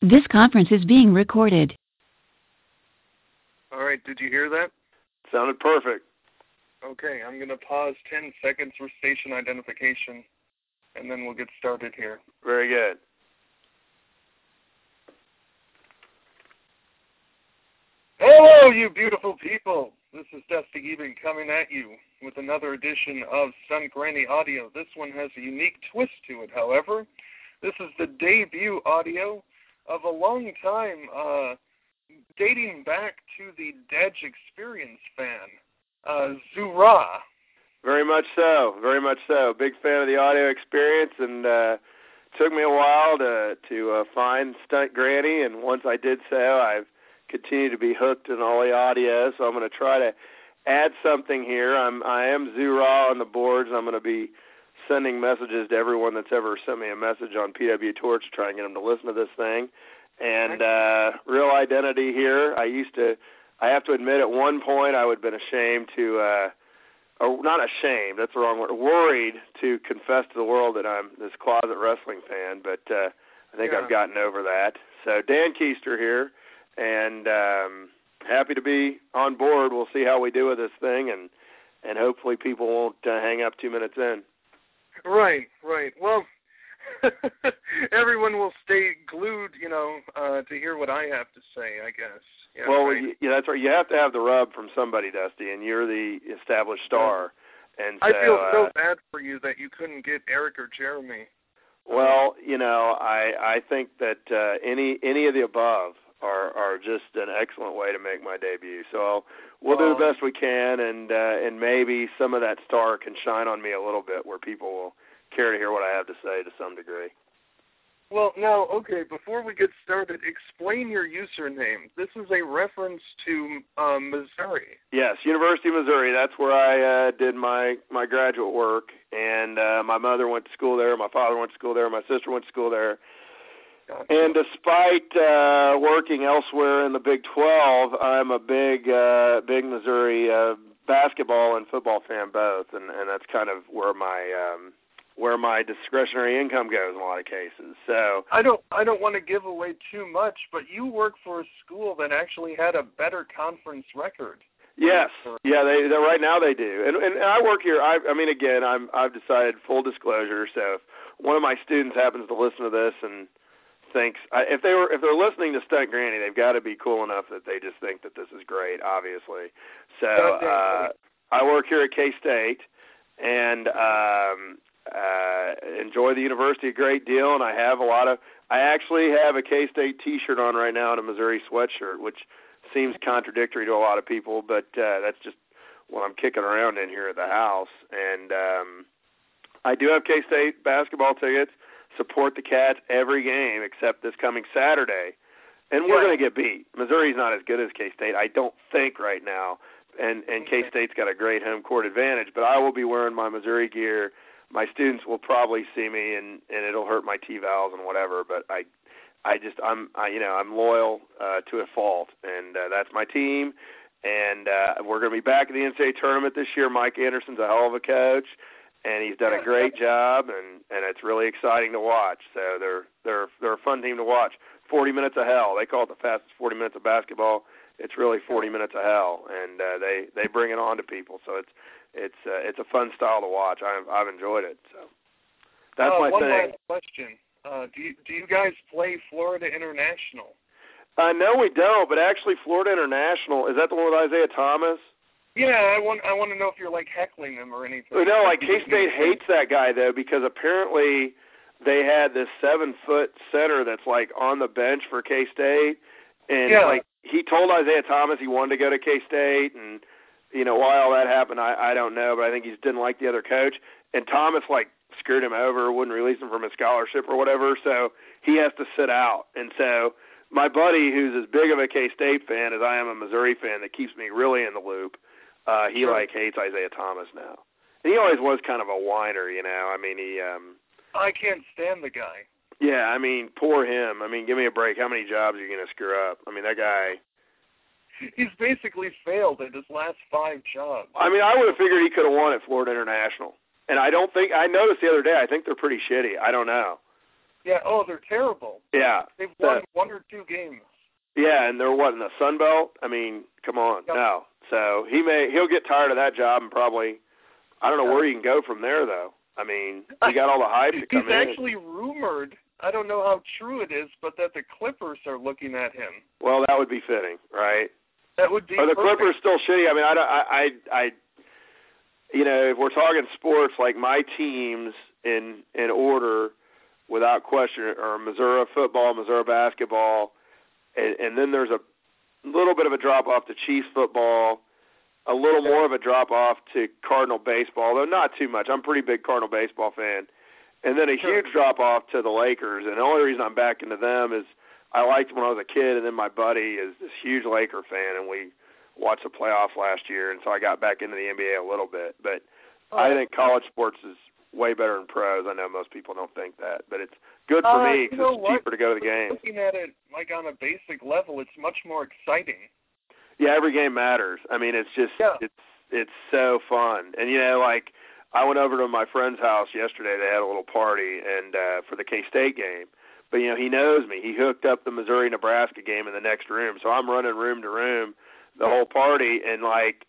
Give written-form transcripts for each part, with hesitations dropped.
This conference is being recorded. All right, did you hear that? Sounded perfect. Okay, I'm going to pause 10 seconds for station identification, and then we'll get started here. Very good. Hello, you beautiful people. This is Dusty Eben coming at you with another edition of Stunt Granny Audio. This one has a unique twist to it, however. This is the debut audio of a long time, dating back to the Dedge Experience fan, Zura. Very much so. Very much so. Big fan of the audio experience, and took me a while to find Stunt Granny, and once I did so, I've continued to be hooked in all the audio, so I'm going to try to add something here. I am Zura on the boards. I'm going to be sending messages to everyone that's ever sent me a message on PW Torch to try and get them to listen to this thing. And real identity here. I have to admit, at one point I would have been ashamed to, or not ashamed, that's the wrong word, worried to confess to the world that I'm this closet wrestling fan, but I think I've gotten over that. So Dan Keister here, and happy to be on board. We'll see how we do with this thing, and hopefully people won't hang up 2 minutes in. Right. Well, everyone will stay glued, to hear what I have to say, I guess. Yeah, well, right? yeah, that's right. You have to have the rub from somebody, Dusty, and you're the established star. And so, I feel so bad for you that you couldn't get Eric or Jeremy. Well, I think that any of the above are just an excellent way to make my debut. So we'll do the best we can, and maybe some of that star can shine on me a little bit, where people will care to hear what I have to say to some degree. Well, now, okay, before we get started, explain your username. This is a reference to Missouri. Yes, University of Missouri. That's where I did my graduate work, and my mother went to school there, my father went to school there, my sister went to school there. Gotcha. And despite working elsewhere in the Big 12, I'm a big Missouri basketball and football fan both, and that's kind of where my discretionary income goes in a lot of cases. So I don't want to give away too much, but you work for a school that actually had a better conference record. Yes, yeah, they right now they do, and I work here. I've decided, full disclosure. So if one of my students happens to listen to this and thinks, if they're listening to Stunt Granny, they've got to be cool enough that they just think that this is great, obviously. So I work here at K-State, and enjoy the university a great deal, and I actually have a K-State t-shirt on right now and a Missouri sweatshirt, which seems contradictory to a lot of people, but that's just what I'm kicking around in here at the house. And I do have K-State basketball tickets. Support the Cats every game except this coming Saturday, and we're going to get beat. Missouri's not as good as K-State, I don't think, right now, and K-State's got a great home court advantage, but I will be wearing my Missouri gear. My students will probably see me, and it'll hurt my T-vowels and whatever, but I'm loyal to a fault, and that's my team, and we're going to be back at the NCAA tournament this year. Mike Anderson's a hell of a coach, and he's done a great job, and it's really exciting to watch. So they're a fun team to watch. 40 minutes of hell. They call it the fastest 40 minutes of basketball. It's really 40 minutes of hell, and they bring it on to people. So it's a fun style to watch. I've enjoyed it. So that's my one thing. One last question. Do you guys play Florida International? No, we don't. But actually, Florida International, is that the one with Isaiah Thomas? Yeah, I want to know if you're heckling them or anything. No, K-State hates that guy though, because apparently they had this 7-foot center that's on the bench for K-State, and he told Isaiah Thomas he wanted to go to K-State, and why all that happened, I don't know, but I think he just didn't like the other coach, and Thomas screwed him over, wouldn't release him from his scholarship or whatever, so he has to sit out. And so my buddy, who's as big of a K-State fan as I am a Missouri fan, that keeps me really in the loop. He hates Isaiah Thomas now. And he always was kind of a whiner, I can't stand the guy. Yeah, poor him. Give me a break. How many jobs are you going to screw up? That guy. He's basically failed at his last 5 jobs. I would have figured he could have won at Florida International. And I noticed the other day, I think they're pretty shitty. I don't know. Yeah, they're terrible. Yeah. They've won 1 or 2 games. Yeah, and they're what, in the Sun Belt? I mean, come on. Yep. No. So he'll get tired of that job and probably, I don't know where he can go from there, though. I mean, he got all the hype to come in. He's actually rumored, I don't know how true it is, but that the Clippers are looking at him. Well, that would be fitting, right? That would be Are the perfect. Clippers still shitty? I mean, I you know, if we're talking sports, like my teams in order, without question, are Missouri football, Missouri basketball, and then there's a little bit of a drop-off to Chiefs football, a little more of a drop-off to Cardinal baseball, though not too much. I'm a pretty big Cardinal baseball fan. And then a huge drop-off to the Lakers. And the only reason I'm back into them is I liked when I was a kid, and then my buddy is this huge Laker fan, and we watched the playoffs last year, and so I got back into the NBA a little bit. But I think college sports is way better than pros. I know most people don't think that, but it's good for me because it's cheaper to go to the game. Looking at it like on a basic level, it's much more exciting. Yeah, every game matters. I mean, it's just it's so fun. And you know, like I went over to my friend's house yesterday. They had a little party and for the K-State game. But you know, he knows me. He hooked up the Missouri-Nebraska game in the next room. So I'm running room to room the whole party, and like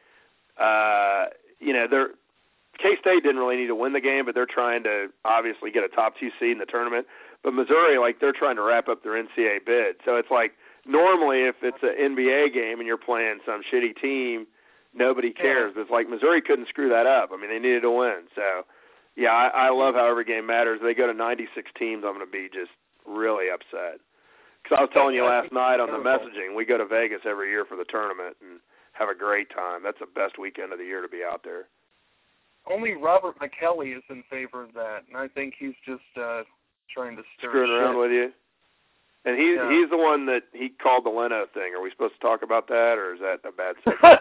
you know, K-State didn't really need to win the game, but they're trying to obviously get a top 2 seed in the tournament. But Missouri, like, they're trying to wrap up their NCAA bid. So it's like, normally if it's an NBA game and you're playing some shitty team, nobody cares. But it's like Missouri couldn't screw that up. I mean, they needed to win. So, yeah, I love how every game matters. They go to 96 teams, I'm going to be just really upset. Because I was telling you last night on the messaging, we go to Vegas every year for the tournament and have a great time. That's the best weekend of the year to be out there. Only Robert McKelly is in favor of that, and I think he's just trying to stir screwing around with you. And he's the one that he called the Leno thing. Are we supposed to talk about that, or is that a bad segment?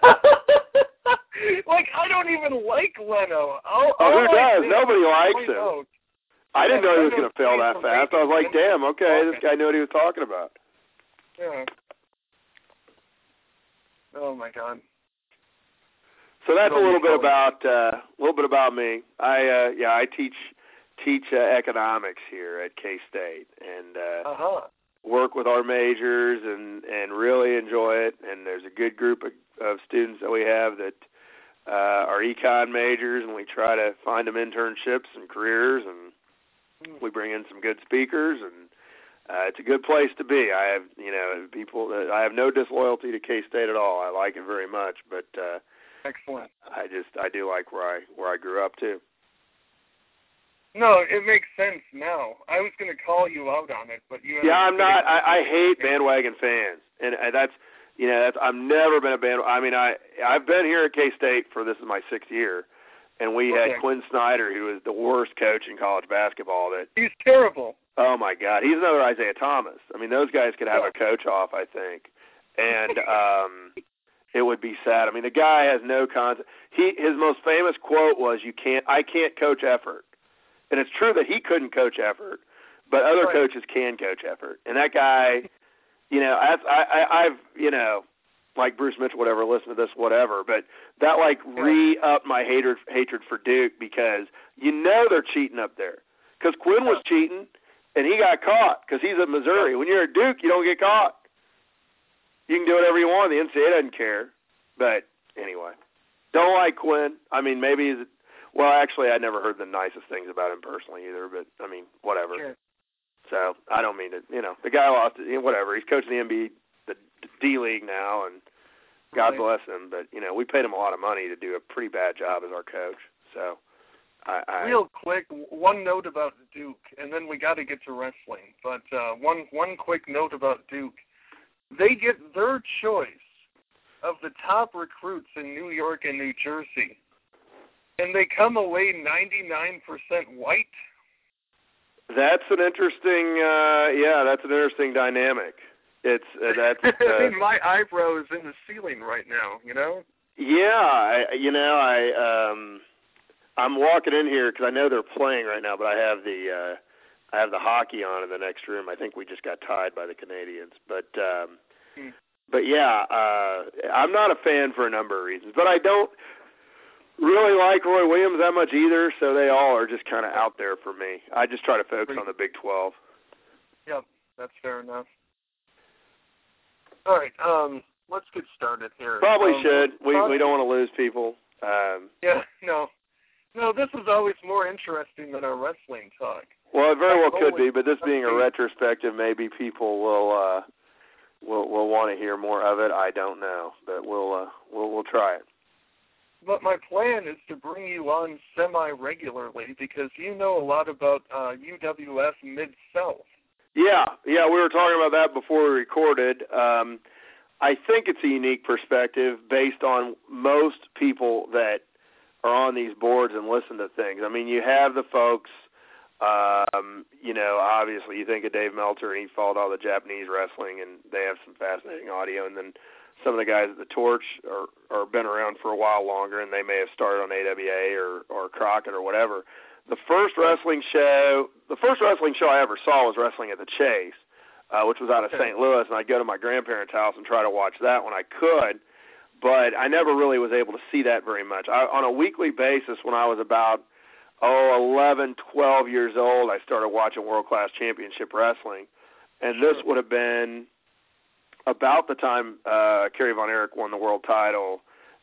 Like, I don't even like Leno. Who does? Nobody likes him. I didn't know he was going to fail that fast. I was like, damn, okay, this guy knew what he was talking about. Yeah. Oh my God. So that's a little bit about me. I teach economics here at K-State and work with our majors and really enjoy it. And there's a good group of students that we have that are econ majors, and we try to find them internships and careers, and we bring in some good speakers, and it's a good place to be. I have people that I have no disloyalty to K-State at all. I like it very much, but excellent. I do like where I grew up too. No, it makes sense now. I was going to call you out on it, but you. Yeah, I'm not. I hate bandwagon fans, and that's I've never been a bandwagon. I mean, I've been here at K-State for this is my 6th year, and we had Quinn Snyder, who is the worst coach in college basketball. He's terrible. Oh my God, he's another Isaiah Thomas. I mean, those guys could have a coach off, I think, and it would be sad. I mean, the guy has no concept. His most famous quote was, I can't coach effort." And it's true that he couldn't coach effort, but other coaches can coach effort. And that guy, I've like Bruce Mitchell, whatever, listen to this, whatever, but that re-upped my hatred for Duke because they're cheating up there. Because Quinn was cheating, and he got caught because he's at Missouri. When you're at Duke, you don't get caught. You can do whatever you want. The NCAA doesn't care. But anyway, don't like Quinn. I mean, maybe actually, I never heard the nicest things about him personally either. But I mean, whatever. Sure. So I don't mean to. The guy lost it. Whatever. He's coaching the NBA, the D League now, and God bless him. But we paid him a lot of money to do a pretty bad job as our coach. So. Real quick, one note about Duke, and then we got to get to wrestling. But one quick note about Duke. They get their choice of the top recruits in New York and New Jersey, and they come away 99% white. That's an interesting, that's an interesting dynamic. It's that's. I mean, my eyebrow is in the ceiling right now. Yeah, I'm walking in here because I know they're playing right now, but I have the hockey on in the next room. I think we just got tied by the Canadians, but I'm not a fan for a number of reasons. But I don't really like Roy Williams that much either, so they all are just kind of out there for me. I just try to focus on the Big 12. Yep, that's fair enough. All right, let's get started here. Probably should. We don't want to lose people. Yeah, no, this is always more interesting than our wrestling talk. Well, it very well could be, but this being a retrospective, maybe people will want to hear more of it. I don't know, but we'll try it. But my plan is to bring you on semi-regularly because you know a lot about UWF Mid-South. Yeah, we were talking about that before we recorded. I think it's a unique perspective based on most people that are on these boards and listen to things. I mean, you have the folks, obviously you think of Dave Meltzer and he followed all the Japanese wrestling and they have some fascinating audio, and then some of the guys at the Torch are been around for a while longer and they may have started on AWA or Crockett or whatever. The first wrestling show I ever saw was Wrestling at the Chase, which was out of St. Louis, and I'd go to my grandparents' house and try to watch that when I could, but I never really was able to see that very much. On a weekly basis, when I was about 11, 12 years old, I started watching World Class Championship Wrestling, and this would have been about the time Kerry Von Erich won the world title.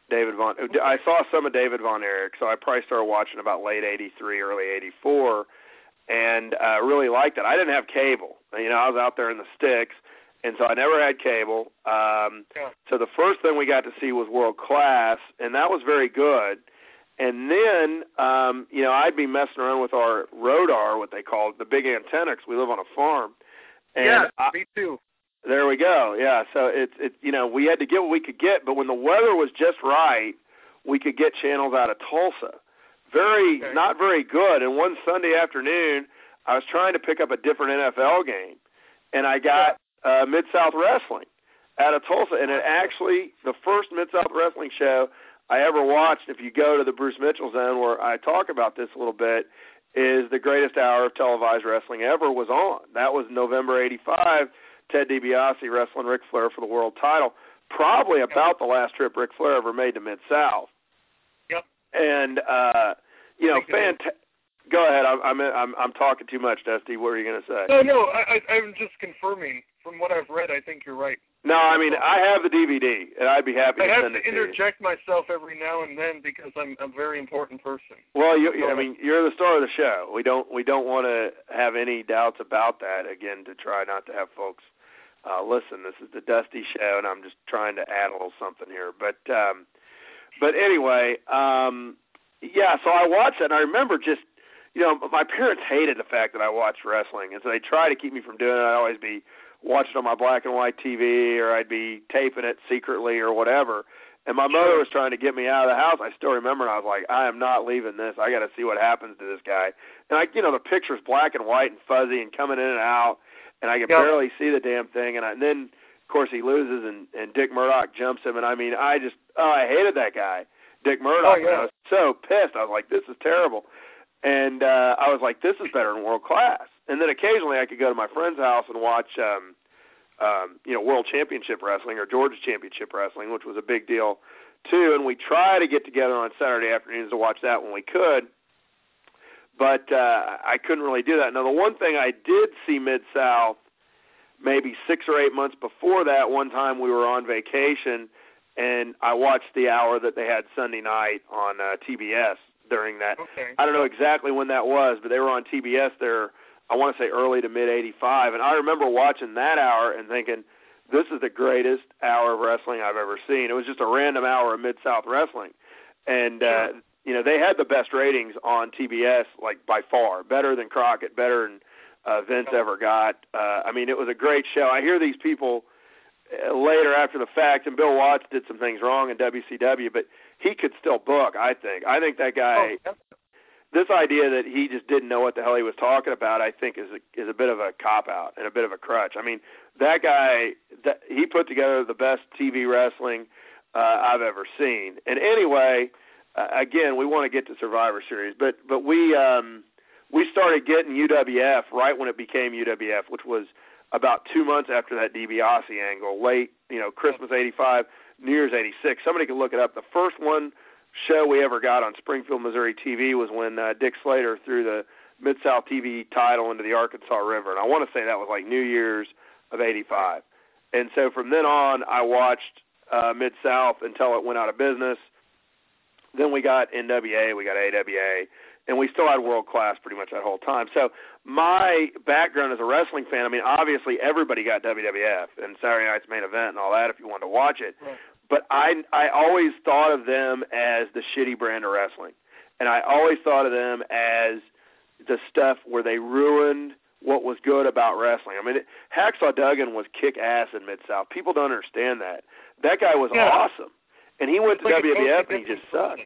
I saw some of David Von Erich, so I probably started watching about late 83, early 84, and really liked it. I didn't have cable. I was out there in the sticks, and so I never had cable. So the first thing we got to see was World Class, and that was very good. And then, I'd be messing around with our Rodar, what they call it, the big antenna, 'cause we live on a farm. And me too. There we go. Yeah, so we had to get what we could get, but when the weather was just right, we could get channels out of Tulsa. Not very good. And one Sunday afternoon, I was trying to pick up a different NFL game, and I got Mid-South Wrestling out of Tulsa, and it actually, the first Mid-South Wrestling show I ever watched, if you go to the Bruce Mitchell Zone where I talk about this a little bit, is the greatest hour of televised wrestling ever was on. That was November 85, Ted DiBiase wrestling Ric Flair for the world title, probably about the last trip Ric Flair ever made to Mid-South. Yep. And, go ahead. I'm talking too much, Dusty. What are you going to say? No, I'm just confirming. From what I've read, I think you're right. No, I mean, I have the DVD, and I'd be happy to send it to you. I have to interject myself every now and then because I'm a very important person. Well, you're the star of the show. We don't want to have any doubts about that. Again, to try not to have folks listen. This is the Dusty Show, and I'm just trying to add a little something here. But anyway, so I watched it, and I remember just, my parents hated the fact that I watched wrestling, and so they tried to keep me from doing it. I'd always be watching on my black and white TV, or I'd be taping it secretly or whatever. And my mother was trying to get me out of the house. I still remember, and I was like, I am not leaving this. I got to see what happens to this guy. And the picture's black and white and fuzzy and coming in and out, and I could barely see the damn thing. And then, of course, he loses, and Dick Murdoch jumps him. And I mean, I hated that guy, Dick Murdoch. And I was so pissed. I was like, this is terrible. And I was like, this is better than World Class. And then occasionally I could go to my friend's house and watch, World Championship Wrestling or Georgia Championship Wrestling, which was a big deal too. And we try to get together on Saturday afternoons to watch that when we could. But I couldn't really do that. Now, the one thing I did see Mid-South maybe 6 or 8 months before that, one time we were on vacation, and I watched the hour that they had Sunday night on TBS during that. Okay. I don't know exactly when that was, but they were on TBS there, I want to say early to mid-'85. And I remember watching that hour and thinking, this is the greatest hour of wrestling I've ever seen. It was just a random hour of Mid-South Wrestling. And, they had the best ratings on TBS, like, by far. Better than Crockett, better than Vince ever got. It was a great show. I hear these people later after the fact, and Bill Watts did some things wrong in WCW, but he could still book, I think. I think that guy, this idea that he just didn't know what the hell he was talking about, I think is a bit of a cop-out and a bit of a crutch. I mean, that guy, he put together the best TV wrestling I've ever seen. And anyway, again, we want to get to Survivor Series, but we started getting UWF right when it became UWF, which was about 2 months after that DiBiase angle, late, Christmas 85, New Year's 86. Somebody can look it up. The first show we ever got on Springfield, Missouri TV was when Dick Slater threw the Mid-South TV title into the Arkansas River. And I want to say that was like New Year's of 85. And so from then on, I watched Mid-South until it went out of business. Then we got NWA, we got AWA, and we still had World Class pretty much that whole time. So my background as a wrestling fan, I mean, obviously everybody got WWF and Saturday Night's Main Event and all that if you wanted to watch it. Right. But I always thought of them as the shitty brand of wrestling. And I always thought of them as the stuff where they ruined what was good about wrestling. I mean, Hacksaw Duggan was kick-ass in Mid-South. People don't understand that. That guy was awesome. And he went to WWF and he just sucked.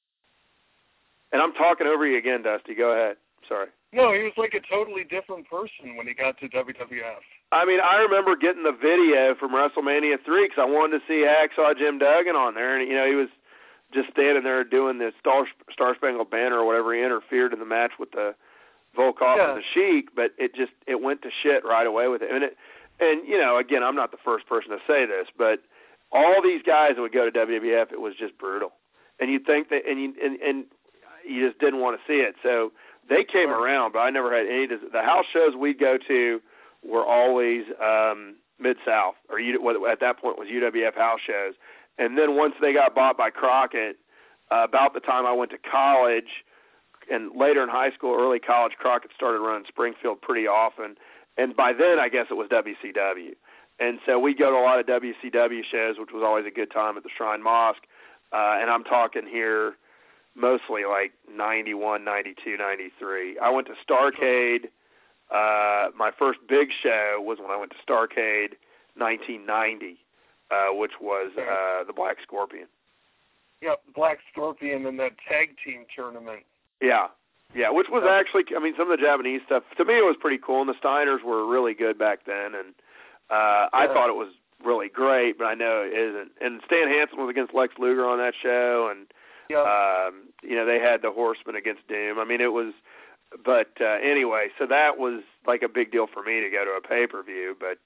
And I'm talking over you again, Dusty. Go ahead. Sorry. No, he was like a totally different person when he got to WWF. I mean, I remember getting the video from WrestleMania 3 because I wanted to see Hacksaw Jim Duggan on there. And, you know, he was just standing there doing the Star-Spangled Banner or whatever. He interfered in the match with the Volkov and the Sheik, but it went to shit right away with it. And you know, again, I'm not the first person to say this, but all these guys that would go to WWF, it was just brutal. And you'd think that, and you just didn't want to see it. So they came around, but I never had any. The house shows we'd go to were always Mid-South, or what at that point was UWF house shows. And then once they got bought by Crockett, about the time I went to college, and later in high school, early college, Crockett started running Springfield pretty often. And by then, I guess it was WCW. And so we'd go to a lot of WCW shows, which was always a good time at the Shrine Mosque. And I'm talking here mostly like 91, 92, 93. I went to Starrcade. My first big show was when I went to Starrcade 1990, which was the Black Scorpion. Yep, Black Scorpion in that tag team tournament. Yeah, which was actually, I mean, some of the Japanese stuff, to me it was pretty cool, and the Steiners were really good back then, and I thought it was really great, but I know it isn't. And Stan Hansen was against Lex Luger on that show, and, you know, they had the Horsemen against Doom. I mean, it was, but anyway, so that was like a big deal for me to go to a pay-per-view, but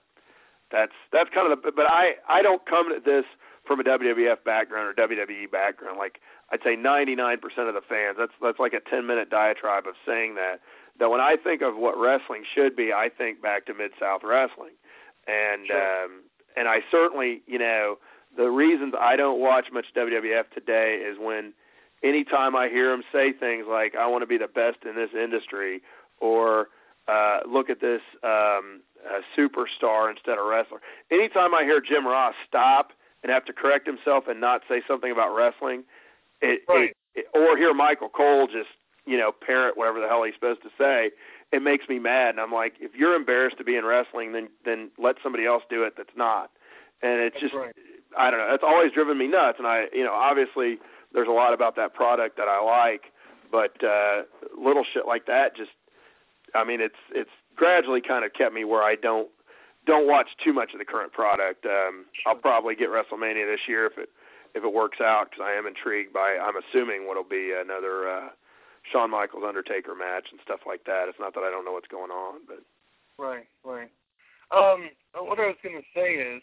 that's kind of the, but I don't come at this from a WWF background or WWE background. Like, I'd say 99% of the fans, that's like a 10-minute diatribe of saying that when I think of what wrestling should be, I think back to Mid-South Wrestling. And and I certainly, you know, the reasons I don't watch much WWF today is when anytime I hear them say things like, I want to be the best in this industry, or look at this superstar instead of wrestler. Anytime I hear Jim Ross stop and have to correct himself and not say something about wrestling, or hear Michael Cole just, you know, parrot whatever the hell he's supposed to say, it makes me mad. And I'm like, if you're embarrassed to be in wrestling, then let somebody else do it that's not. And it's just, I don't know, it's always driven me nuts. And I, you know, obviously there's a lot about that product that I like, but little shit like that just, I mean, it's gradually kind of kept me where I don't watch too much of the current product. I'll probably get WrestleMania this year if it works out, because I am intrigued by, I'm assuming what'll be another Shawn Michaels Undertaker match and stuff like that. It's not that I don't know what's going on, but right. What I was going to say is,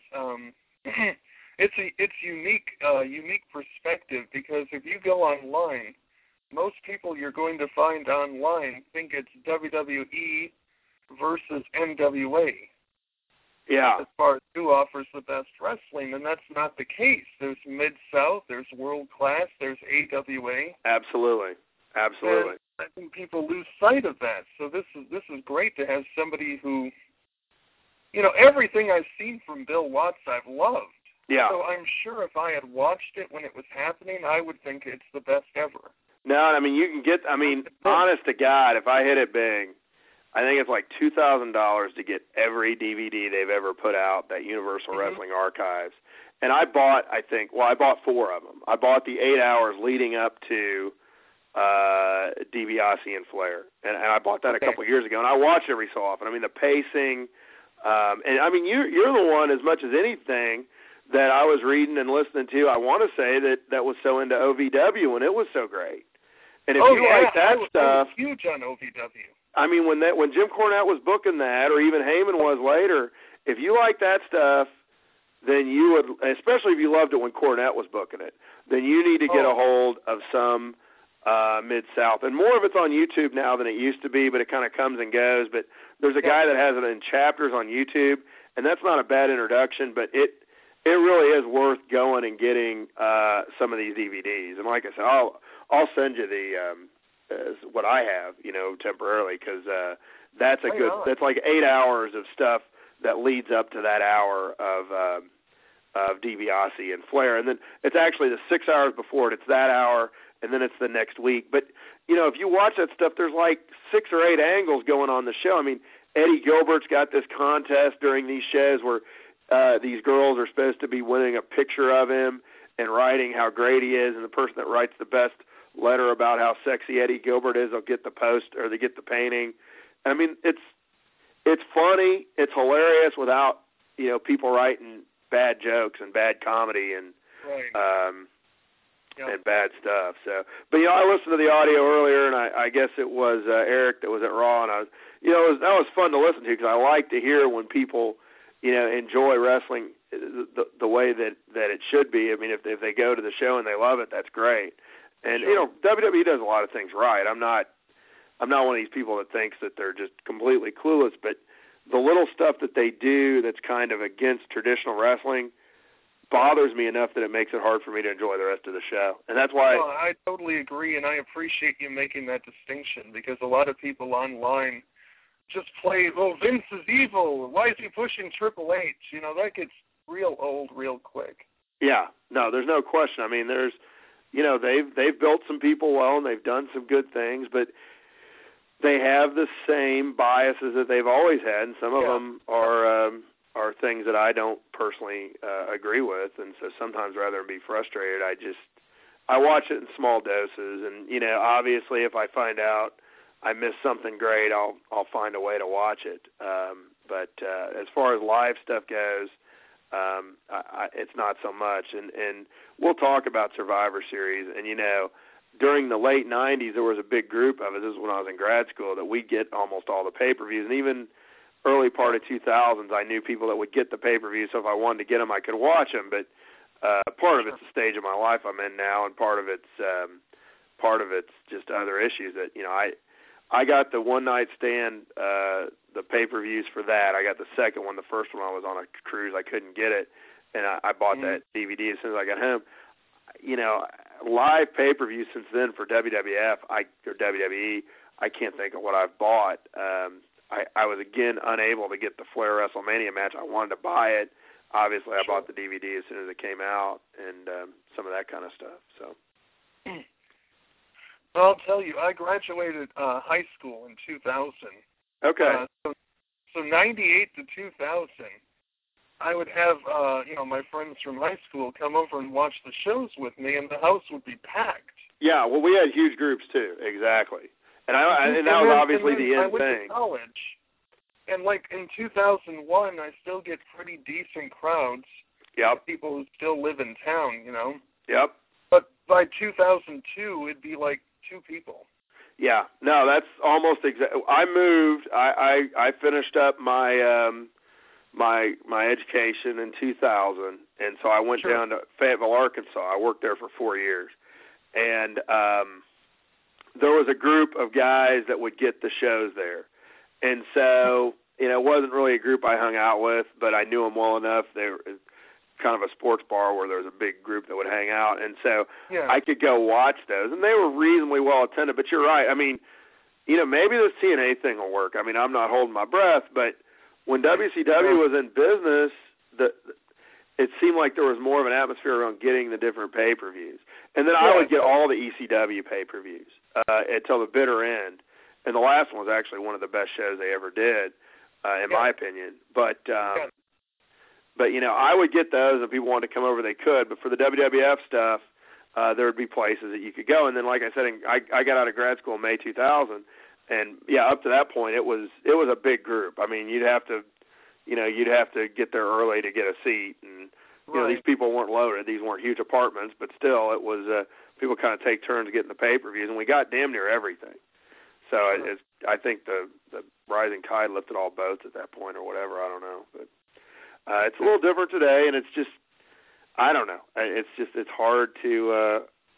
it's unique perspective, because if you go online, most people you're going to find online think it's WWE versus NWA. Yeah. As far as who offers the best wrestling, and that's not the case. There's Mid-South, there's World Class, there's AWA. Absolutely. And I think people lose sight of that. So this is great to have somebody who, you know, everything I've seen from Bill Watts I've loved. Yeah. So I'm sure if I had watched it when it was happening, I would think it's the best ever. No, I mean, you can get, I mean, honest to God, if I hit it big, I think it's like $2,000 to get every DVD they've ever put out, that Universal Wrestling Archives. And I bought 4 of them. I bought the 8 hours leading up to DiBiase and Flair. And I bought that a couple of years ago, and I watch it every so often. I mean, the pacing, and I mean, you're the one, as much as anything, that I was reading and listening to, I want to say that was so into OVW, and it was so great. And if you like that stuff, I was huge on OVW. I mean, when Jim Cornette was booking that, or even Heyman was later, if you like that stuff, then you would, especially if you loved it when Cornette was booking it, then you need to get a hold of some Mid-South. And more of it's on YouTube now than it used to be, but it kind of comes and goes. But there's a guy that has it in chapters on YouTube, and that's not a bad introduction, but it really is worth going and getting some of these DVDs. And like I said, I'll send you the what I have, temporarily, because that's a good. That's like 8 hours of stuff that leads up to that hour of DiBiase and Flair, and then it's actually the 6 hours before it. It's that hour, and then it's the next week. But if you watch that stuff, there's like 6 or 8 angles going on the show. I mean, Eddie Gilbert's got this contest during these shows where these girls are supposed to be winning a picture of him and writing how great he is, and the person that writes the best letter about how sexy Eddie Gilbert is, they'll get the post or they get the painting. I mean, it's funny, it's hilarious without people writing bad jokes and bad comedy and and bad stuff. So, but I listened to the audio earlier, and I guess it was Eric that was at Raw, and I was, that was fun to listen to because I like to hear when people enjoy wrestling the way that it should be. I mean, if they go to the show and they love it, that's great. And WWE does a lot of things right. I'm not one of these people that thinks that they're just completely clueless, but the little stuff that they do that's kind of against traditional wrestling bothers me enough that it makes it hard for me to enjoy the rest of the show. And that's why I totally agree, and I appreciate you making that distinction, because a lot of people online just play, Vince is evil, why is he pushing Triple H? That gets real old real quick. Yeah, no, there's no question. I mean, there's they've built some people well, and they've done some good things, but they have the same biases that they've always had, and some of them are things that I don't personally agree with, and so sometimes rather than be frustrated, I watch it in small doses, and obviously if I find out I missed something great, I'll find a way to watch it. But as far as live stuff goes, it's not so much, and we'll talk about Survivor Series, and during the late 90s, there was a big group of us, this is when I was in grad school, that we'd get almost all the pay-per-views, and even early part of 2000s, I knew people that would get the pay-per-views, so if I wanted to get them, I could watch them, but part of it's the stage of my life I'm in now, and part of it's just other issues that, I got the one-night stand, the pay-per-views for that. I got the second one. The first one I was on a cruise. I couldn't get it, and I bought that DVD as soon as I got home. Live pay-per-views since then for WWF or WWE, I can't think of what I've bought. I was, again, unable to get the Flair WrestleMania match. I wanted to buy it. Obviously, I bought the DVD as soon as it came out and some of that kind of stuff. So. Well, I'll tell you, I graduated high school in 2000. Okay. So 98 to 2000, I would have, my friends from high school come over and watch the shows with me, and the house would be packed. Yeah, well, we had huge groups, too, exactly. And that was obviously the end thing. I went to college, and in 2001, I still get pretty decent crowds. Yep. People who still live in town, Yep. But by 2002, it'd be like 2 people. Yeah. No, that's almost exactly. I moved. I finished up my my education in 2000, and so I went down to Fayetteville, Arkansas. I worked there for 4 years, and there was a group of guys that would get the shows there. And so, it wasn't really a group I hung out with, but I knew them well enough. They were kind of a sports bar where there was a big group that would hang out. And so I could go watch those. And they were reasonably well attended. But you're right. I mean, maybe the TNA thing will work. I mean, I'm not holding my breath, but when WCW was in business, it seemed like there was more of an atmosphere around getting the different pay-per-views. And then I would get all the ECW pay-per-views until the bitter end. And the last one was actually one of the best shows they ever did, in my opinion. But I would get those, and people wanted to come over, they could. But for the WWF stuff, there would be places that you could go. And then, like I said, I got out of grad school in May 2000, and up to that point, it was a big group. I mean, you'd have to get there early to get a seat, and these people weren't loaded. These weren't huge apartments, but still, it was people kind of take turns getting the pay-per-views, and we got damn near everything. So I think the rising tide lifted all boats at that point, or whatever. I don't know, but it's a little different today, and it's just I don't know. It's hard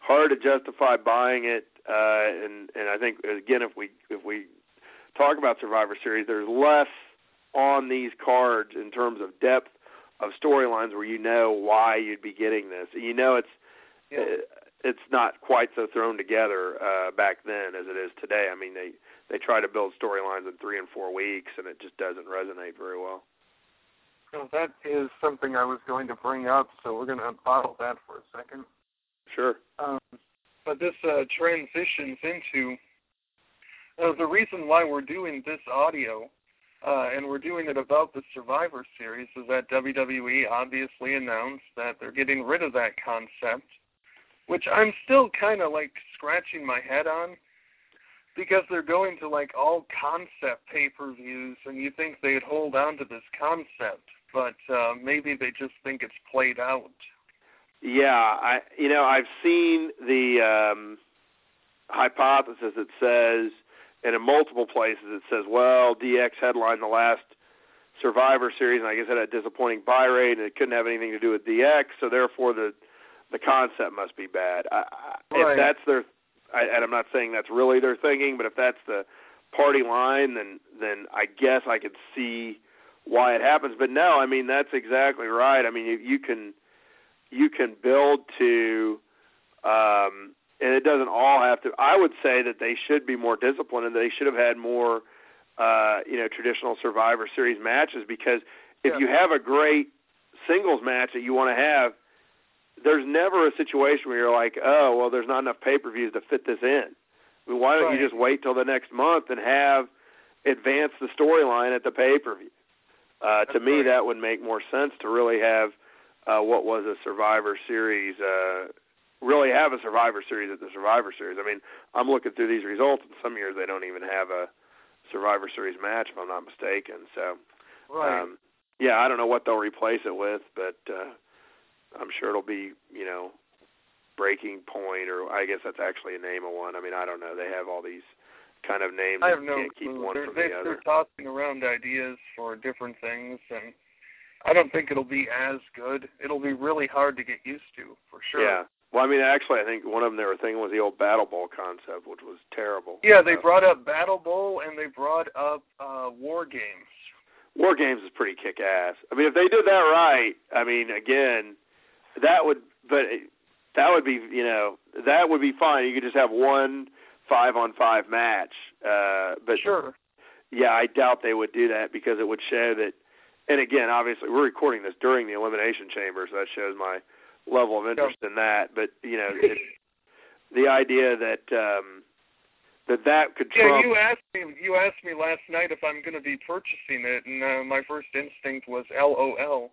hard to justify buying it. And I think, again, if we talk about Survivor Series, there's less on these cards in terms of depth of storylines where you know why you'd be getting this. You know it's not quite so thrown together back then as it is today. I mean, they try to build storylines in 3 and 4 weeks, and it just doesn't resonate very well. Well, that is something I was going to bring up, so we're going to bottle that for a second. Sure. But this transitions into the reason why we're doing this audio, and we're doing it about the Survivor Series, is that WWE obviously announced that they're getting rid of that concept, which I'm still kind of like scratching my head on, because they're going to like all concept pay-per-views, and you think they'd hold on to this concept, but maybe they just think it's played out. Yeah, I've seen the hypothesis that says, and in multiple places it says, well, DX headlined the last Survivor Series, and I guess it had a disappointing buy rate, and it couldn't have anything to do with DX, so therefore the concept must be bad. Right. If that's their, and I'm not saying that's really their thinking, but if that's the party line, then I guess I could see why it happens. But no, I mean, that's exactly right. I mean, you can build to, and it doesn't all have to. I would say that they should be more disciplined, and they should have had more, traditional Survivor Series matches, because if you have a great singles match that you want to have, there's never a situation where you're like, oh, well, there's not enough pay-per-views to fit this in. I mean, why don't you just wait till the next month and advance the storyline at the pay-per-view? To me, that would make more sense to really have what was a Survivor Series, really have a Survivor Series at the Survivor Series. I mean, I'm looking through these results, and some years they don't even have a Survivor Series match, if I'm not mistaken. So, I don't know what they'll replace it with, but I'm sure it'll be, Breaking Point, or I guess that's actually a name of one. I mean, I don't know. They have all these kind of names. I have no can't keep clue. one from the other. They're tossing around ideas for different things, and I don't think it'll be as good. It'll be really hard to get used to, for sure. Yeah. Well, I mean, actually, I think one of them they were thinking was the old Battle Bowl concept, which was terrible. Yeah, they brought up Battle Bowl, and they brought up War Games. War Games is pretty kick-ass. I mean, if they did that right, I mean, again, that would be, that would be fine. You could just have one 5-on-5 match. But sure. Yeah, I doubt they would do that, because it would show that, and again, obviously, we're recording this during the Elimination Chamber, so that shows my level of interest in that. But, the idea that that could trump... Yeah, you asked me last night if I'm going to be purchasing it, and my first instinct was LOL.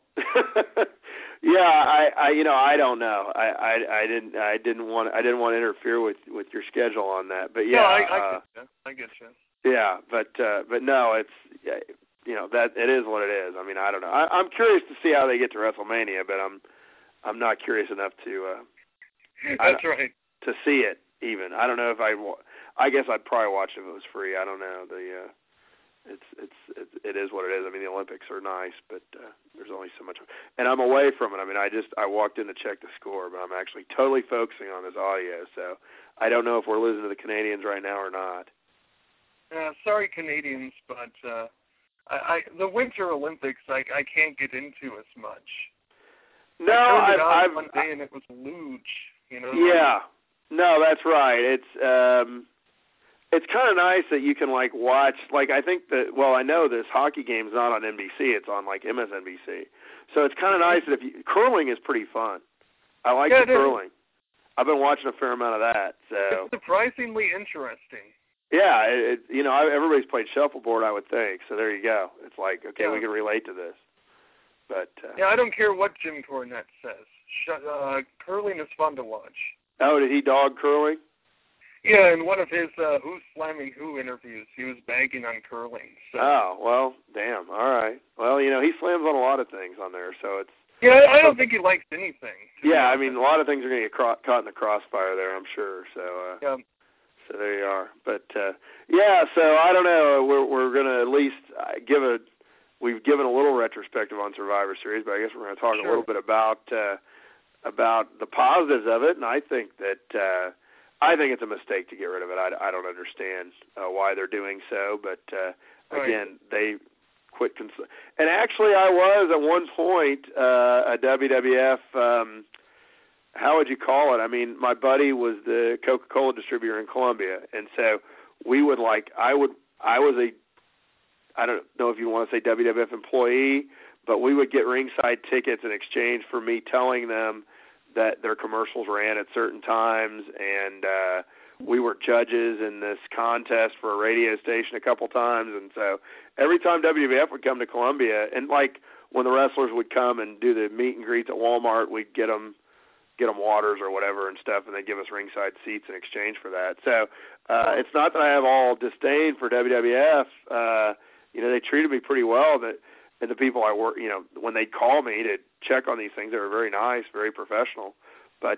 Yeah, I don't know. I didn't want to interfere with your schedule on that. But yeah, no, I get you. Yeah, but no, it's that it is what it is. I mean, I don't know. I'm curious to see how they get to WrestleMania, but I'm not curious enough to. That's right. To see it even. I don't know if I guess I'd probably watch if it was free. I don't know. It is what it is. I mean, the Olympics are nice, but there's only so much. And I'm away from it. I mean, I walked in to check the score, but I'm actually totally focusing on this audio, so I don't know if we're losing to the Canadians right now or not. Sorry, Canadians, but the Winter Olympics I can't get into as much. No, I turned it on one day and it was luge. Yeah. No, that's right. It's kind of nice that you can watch. I think that. Well, I know this hockey game's not on NBC; it's on MSNBC. So it's kind of nice that curling is pretty fun. I like the curling. I've been watching a fair amount of that. So it's surprisingly interesting. Yeah, everybody's played shuffleboard, I would think. So there you go. It's we can relate to this. But I don't care what Jim Cornette says. Curling is fun to watch. Oh, did he dog curling? Yeah, in one of his Who's Slamming Who interviews, he was bagging on curling. So. Oh, well, damn. All right. Well, he slams on a lot of things on there, so it's... Yeah, I don't think he likes anything. Yeah, I mean, a lot of things are going to get caught in the crossfire there, I'm sure. So, so there you are. But, so I don't know. We're going to at least we've given a little retrospective on Survivor Series, but I guess we're going to talk a little bit about about the positives of it, and I think that I think it's a mistake to get rid of it. I don't understand why they're doing so, but again, they quit. And actually, I was at one point a WWF. How would you call it? I mean, my buddy was the Coca-Cola distributor in Columbia, and so we would I was I don't know if you want to say WWF employee, but we would get ringside tickets in exchange for me telling them that their commercials ran at certain times, and we were judges in this contest for a radio station a couple times, and so every time WWF would come to Columbia, and like when the wrestlers would come and do the meet and greets at Walmart, we'd get them waters or whatever and stuff, and they'd give us ringside seats in exchange for that. So it's not that I have all disdain for WWF. They treated me pretty well. And the people I work, when they'd call me to check on these things, they were very nice, very professional. But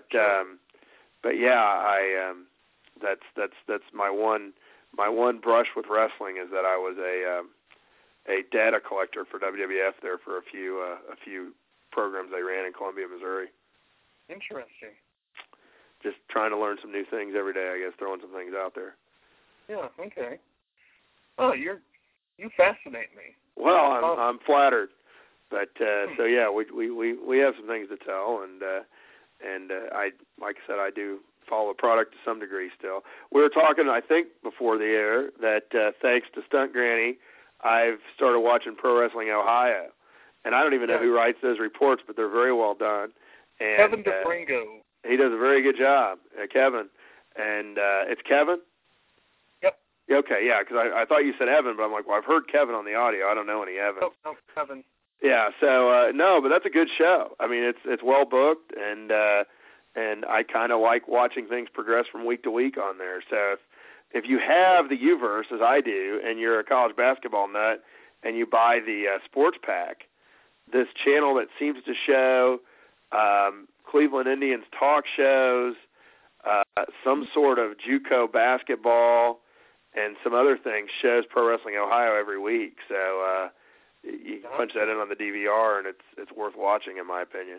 yeah, that's my one brush with wrestling is that I was a data collector for WWF there for a few programs they ran in Columbia, Missouri. Interesting. Just trying to learn some new things every day, I guess, throwing some things out there. Yeah. Okay. Oh, you fascinate me. Well, I'm flattered, but so yeah, we have some things to tell, and I like I said, I do follow the product to some degree still. We were talking, I think, before the air that thanks to Stunt Granny, I've started watching Pro Wrestling Ohio, and I don't even know who writes those reports, but they're very well done. And, Kevin DeFringo. He does a very good job, Kevin, and it's Kevin. Okay, yeah, because I thought you said Evan, but I'm like, well, I've heard Kevin on the audio. I don't know any Evans. No, Kevin. Yeah, so no, but that's a good show. I mean, it's well booked, and I kind of like watching things progress from week to week on there. So if you have the Uverse, as I do, and you're a college basketball nut, and you buy the sports pack, this channel that seems to show Cleveland Indians talk shows, some sort of JUCO basketball, and some other things, shows Pro Wrestling Ohio every week. So you can punch that in on the DVR, and it's worth watching, in my opinion.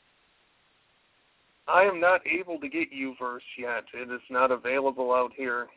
I am not able to get Uverse yet. It is not available out here.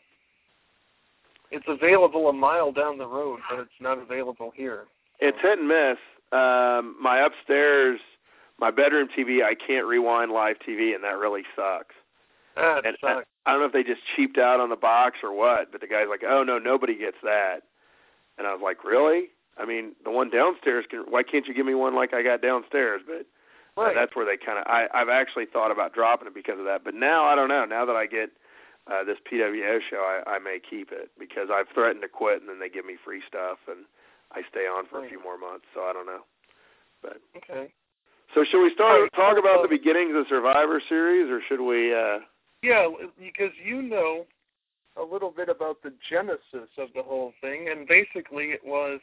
It's available a mile down the road, but it's not available here. It's hit and miss. My upstairs, my bedroom TV, I can't rewind live TV, and that really sucks. That sucks. I don't know if they just cheaped out on the box or what, but the guy's like, oh, no, nobody gets that. And I was like, really? I mean, the one downstairs, why can't you give me one like I got downstairs? But that's where they kind of, I've actually thought about dropping it because of that. But now, I don't know. Now that I get this PWO show, I may keep it because I've threatened to quit, and then they give me free stuff, and I stay on for a few more months. So I don't know. But okay. So should we talk about the beginnings of Survivor Series, or should we... Yeah, because you know a little bit about the genesis of the whole thing, and basically it was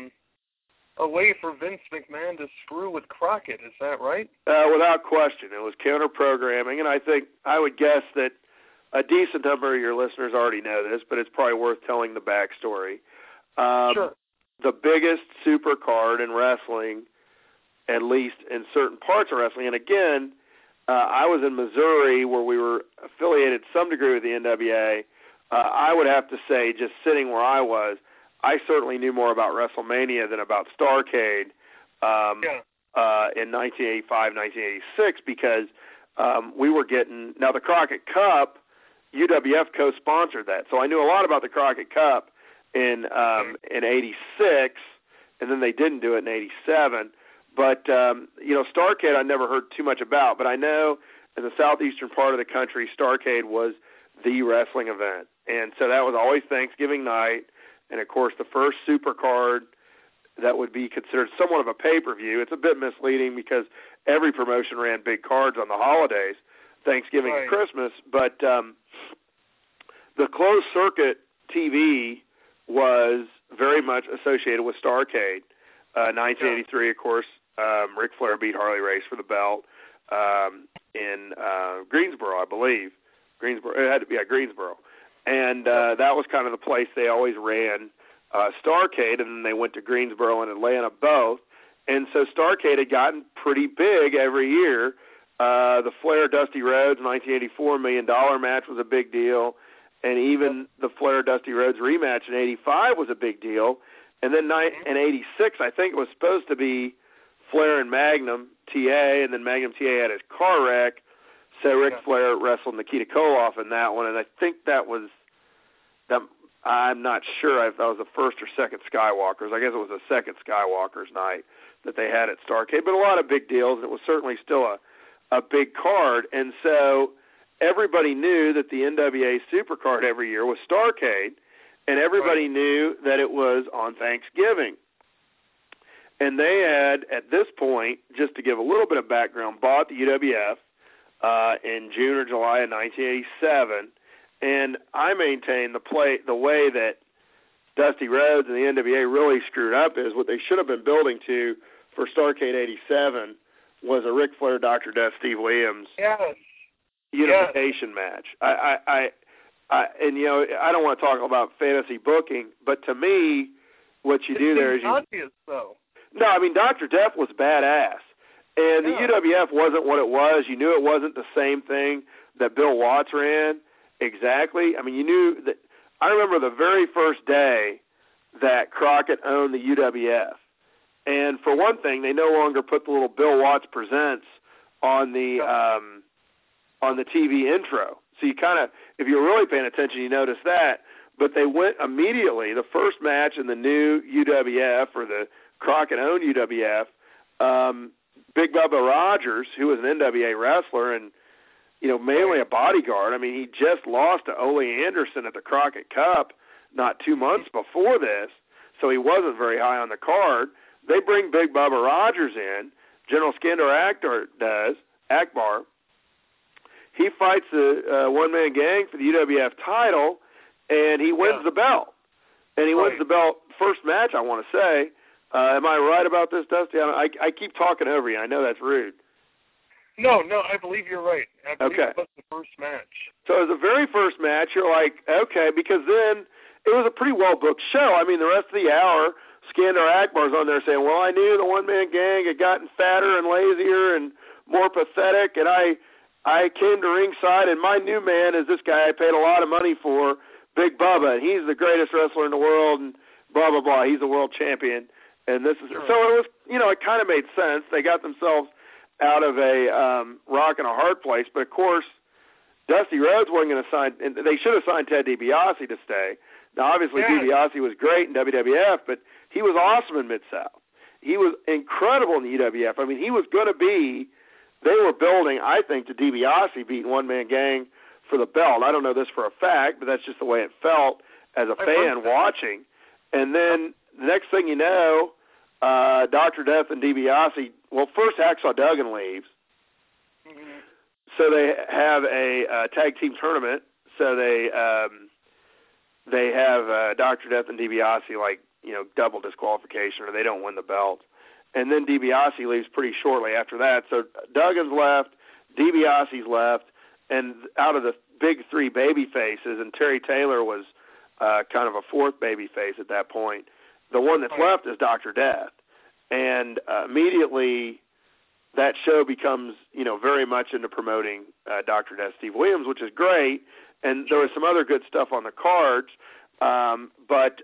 a way for Vince McMahon to screw with Crockett. Is that right? Without question. It was counter-programming, and I would guess that a decent number of your listeners already know this, but it's probably worth telling the backstory. Sure. The biggest super card in wrestling, at least in certain parts of wrestling, and again, I was in Missouri where we were affiliated to some degree with the NWA. I would have to say, just sitting where I was, I certainly knew more about WrestleMania than about Starrcade in 1985, 1986, because we were getting, now the Crockett Cup, UWF co-sponsored that, so I knew a lot about the Crockett Cup in 86, and then they didn't do it in 87. But, Starrcade I never heard too much about, but I know in the southeastern part of the country, Starrcade was the wrestling event. And so that was always Thanksgiving night. And, of course, the first super card that would be considered somewhat of a pay-per-view. It's a bit misleading because every promotion ran big cards on the holidays, Thanksgiving and Christmas. But the closed circuit TV was very much associated with Starrcade. 1983, of course, Ric Flair beat Harley Race for the belt in Greensboro, I believe. It had to be Greensboro. And that was kind of the place they always ran Starrcade, and then they went to Greensboro and Atlanta both. And so Starrcade had gotten pretty big every year The Flair Dusty Rhodes 1984 $1 million match was a big deal, and even the Flair Dusty Rhodes rematch in '85 was a big deal. And then in '86, I think it was supposed to be Flair and Magnum TA, and then Magnum TA had his car wreck, so Ric Flair wrestled Nikita Koloff in that one, and I think that was I'm not sure if that was the first or second Skywalkers. I guess it was the second Skywalkers night that they had at Starrcade, but a lot of big deals, and it was certainly still a big card. And so everybody knew that the NWA Supercard every year was Starrcade, and everybody knew that it was on Thanksgiving. And they had, at this point, just to give a little bit of background, bought the UWF in June or July of 1987. And I maintain the way that Dusty Rhodes and the NWA really screwed up is what they should have been building to for Starrcade '87 was a Ric Flair, Dr. Death, Steve Williams unification match. And you know, I don't want to talk about fantasy booking, but to me, what you do there is obvious, though. No, I mean Dr. Death was badass, and the UWF wasn't what it was. You knew it wasn't the same thing that Bill Watts ran. Exactly. I mean, you knew that. I remember the very first day that Crockett owned the UWF, and for one thing, they no longer put the little Bill Watts Presents on the TV intro. So you kind of, if you're really paying attention, you notice that. But they went immediately. The first match in the new UWF, or the Crockett-owned UWF, Big Bubba Rogers, who was an NWA wrestler and mainly a bodyguard. I mean, he just lost to Ole Anderson at the Crockett Cup not 2 months before this, so he wasn't very high on the card. They bring Big Bubba Rogers in. General Skandar Akbar. He fights the one-man gang for the UWF title, and he wins the belt. And he wins the belt first match, I want to say. Am I right about this, Dusty? I keep talking over you. I know that's rude. No, I believe you're right. I believe it was the first match. So it was the very first match. You're like, okay, because then it was a pretty well-booked show. I mean, the rest of the hour, Skandar Akbar's on there saying, well, I knew the one-man gang had gotten fatter and lazier and more pathetic, and I came to ringside, and my new man is this guy I paid a lot of money for, Big Bubba, and he's the greatest wrestler in the world, and blah, blah, blah. He's the world champion. And this is so it was, it kind of made sense. They got themselves out of a rock and a hard place, but of course, Dusty Rhodes wasn't going to sign, and they should have signed Ted DiBiase to stay. Now, obviously, DiBiase was great in WWF, but he was awesome in Mid-South. He was incredible in the UWF. I mean, he was going to be, they were building, I think, to DiBiase beating One Man Gang for the belt. I don't know this for a fact, but that's just the way it felt as a fan watching. And then the next thing you know, Dr. Death and DiBiase, well, first Hacksaw Duggan leaves. Mm-hmm. So they have a tag team tournament. So they have Dr. Death and DiBiase, double disqualification, or they don't win the belt. And then DiBiase leaves pretty shortly after that. So Duggan's left, DiBiase's left, and out of the big three baby faces, and Terry Taylor was kind of a fourth baby face at that point, the one that's left is Dr. Death. And immediately that show becomes, very much into promoting Dr. Death, Steve Williams, which is great. And there was some other good stuff on the cards, but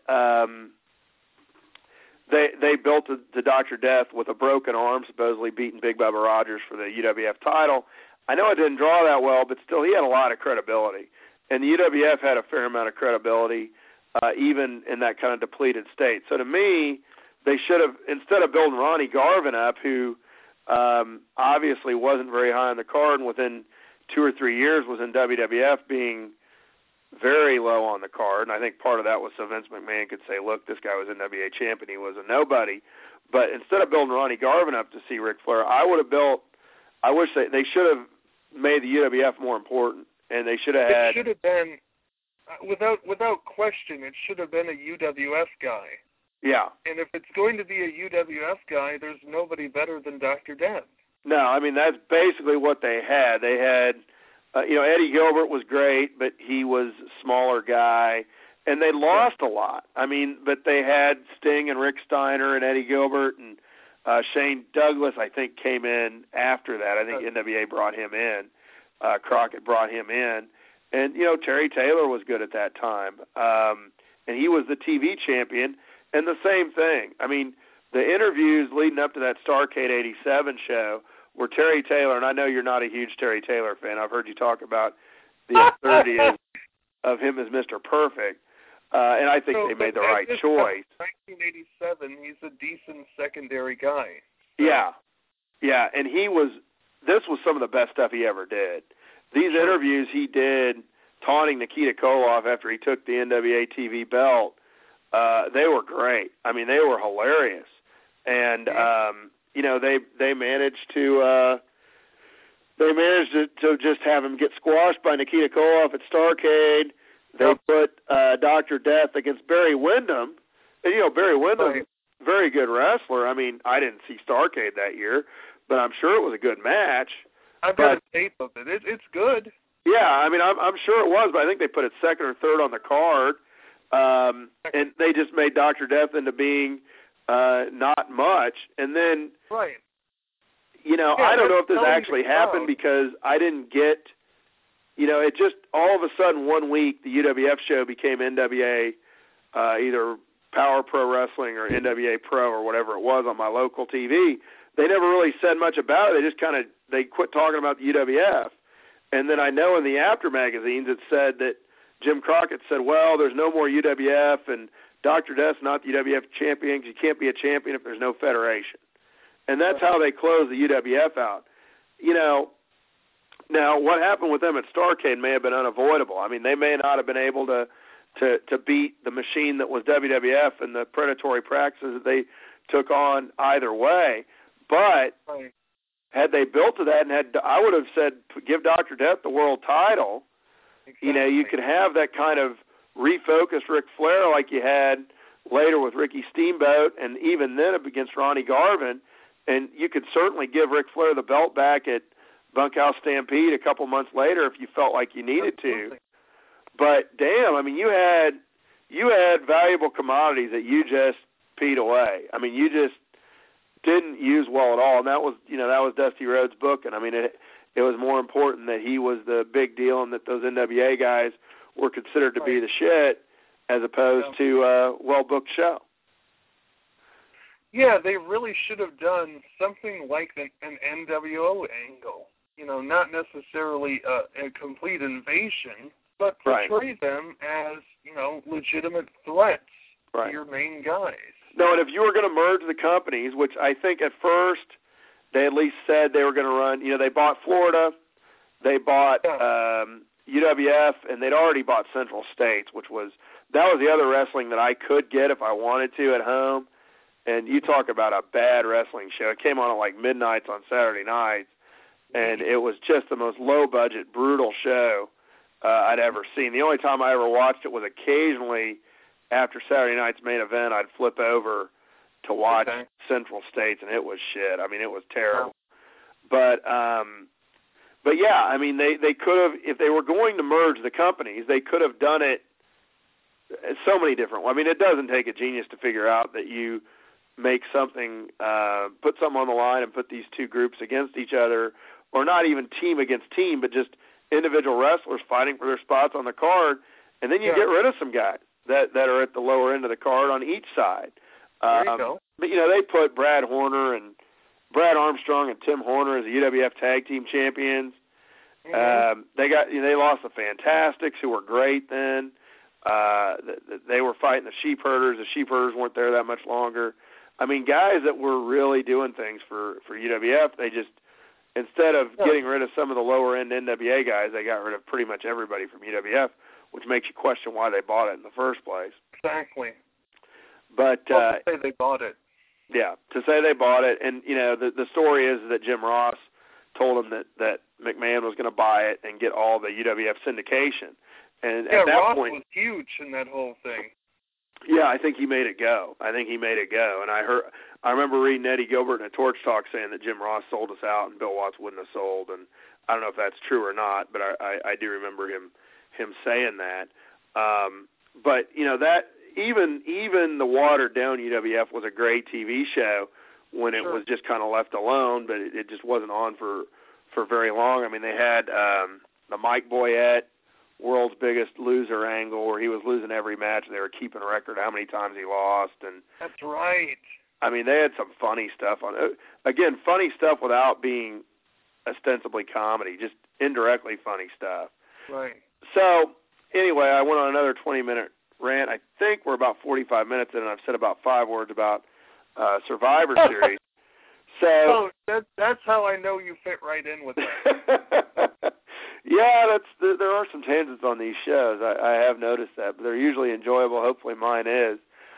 they built the Dr. Death with a broken arm, supposedly beating Big Bubba Rogers for the UWF title. I know it didn't draw that well, but still he had a lot of credibility. And the UWF had a fair amount of credibility, even in that kind of depleted state. So to me, they should have, instead of building Ronnie Garvin up, who obviously wasn't very high on the card and within 2 or 3 years was in WWF being very low on the card, and I think part of that was so Vince McMahon could say, look, this guy was NWA champion, he was a nobody. But instead of building Ronnie Garvin up to see Ric Flair, I wish they should have made the UWF more important, and they should have had... It should have been, without question, it should have been a UWF guy. Yeah. And if it's going to be a UWF guy, there's nobody better than Dr. Death. No, I mean, that's basically what they had. They had, Eddie Gilbert was great, but he was a smaller guy, and they lost a lot. I mean, but they had Sting and Rick Steiner and Eddie Gilbert, and Shane Douglas, I think, came in after that. I think NWA brought him in. Crockett brought him in. And, Terry Taylor was good at that time. And he was the TV champion. And the same thing. I mean, the interviews leading up to that Starrcade 87 show were Terry Taylor, and I know you're not a huge Terry Taylor fan. I've heard you talk about the absurdity of him as Mr. Perfect. And I think they made the right choice. 1987, he's a decent secondary guy. So. Yeah, and this was some of the best stuff he ever did. These interviews he did taunting Nikita Koloff after he took the NWA TV belt, they were great. I mean, they were hilarious. And, they managed to just have him get squashed by Nikita Koloff at Starrcade. They put Dr. Death against Barry Windham. And, Barry Windham, very good wrestler. I mean, I didn't see Starrcade that year, but I'm sure it was a good match. I've got a tape of it. It's good. Yeah, I mean, I'm sure it was, but I think they put it second or third on the card. And they just made Dr. Death into being not much. And then, I don't know if this actually happened because I didn't get, it just all of a sudden one week the UWF show became NWA, either Power Pro Wrestling or NWA Pro or whatever it was on my local TV. They never really said much about it. They just they quit talking about the UWF. And then I know in the after magazines it said that Jim Crockett said, well, there's no more UWF, and Dr. Death's not the UWF champion because you can't be a champion if there's no federation. And that's how they closed the UWF out. Now what happened with them at Starrcade may have been unavoidable. I mean, they may not have been able to beat the machine that was WWF and the predatory practices that they took on either way. But had they built to that I would have said, give Dr. Death the world title. Exactly. You could have that kind of refocused Ric Flair like you had later with Ricky Steamboat and even then against Ronnie Garvin. And you could certainly give Ric Flair the belt back at Bunkhouse Stampede a couple months later if you felt like you needed to. But, damn, I mean, you had valuable commodities that you just peed away. I mean, you just didn't use well at all. And that was Dusty Rhodes' book. And, I mean, it was more important that he was the big deal and that those NWA guys were considered to be the shit as opposed to a well-booked show. Yeah, they really should have done something like an NWO angle. Not necessarily a complete invasion, but portray them as, legitimate threats to your main guys. No, and if you were going to merge the companies, which I think at first they at least said they were going to run, they bought Florida, they bought UWF, and they'd already bought Central States, that was the other wrestling that I could get if I wanted to at home. And you talk about a bad wrestling show. It came on at like midnights on Saturday nights, and it was just the most low-budget, brutal show I'd ever seen. The only time I ever watched it was occasionally after Saturday night's main event, I'd flip over to watch Central States, and it was shit. I mean, it was terrible. But yeah, I mean, they could have, if they were going to merge the companies, they could have done it so many different ways. I mean, it doesn't take a genius to figure out that you make something, put something on the line and put these two groups against each other, or not even team against team, but just individual wrestlers fighting for their spots on the card, and then you get rid of some guys that are at the lower end of the card on each side. There you go. But, they put Brad Armstrong and Tim Horner as the UWF Tag Team Champions. Mm-hmm. They lost the Fantastics, who were great then. They were fighting the Sheep Herders. The Sheep Herders weren't there that much longer. I mean, guys that were really doing things for UWF, they just, instead of getting rid of some of the lower-end NWA guys, they got rid of pretty much everybody from UWF, which makes you question why they bought it in the first place. Exactly. But to say they bought it. Yeah, to say they bought it. And, the story is that Jim Ross told him that McMahon was going to buy it and get all the UWF syndication. And at that Ross point, was huge in that whole thing. Yeah, I think he made it go. And I remember reading Eddie Gilbert in a Torch Talk saying that Jim Ross sold us out and Bill Watts wouldn't have sold. And I don't know if that's true or not, but I do remember him saying that. But that even the watered down UWF was a great TV show when it was just kind of left alone, but it just wasn't on for very long. I mean, they had the Mike Boyette World's Biggest Loser angle where he was losing every match, and they were keeping a record how many times he lost. And that's right. I mean, they had some funny stuff on it. Again, funny stuff without being ostensibly comedy, just indirectly funny stuff. Right. So, anyway, I went on another 20-minute rant. I think we're about 45 minutes in, and I've said about 5 words about Survivor Series. So that's how I know you fit right in with it. Yeah, there are some tangents on these shows. I have noticed that, but they're usually enjoyable. Hopefully mine is.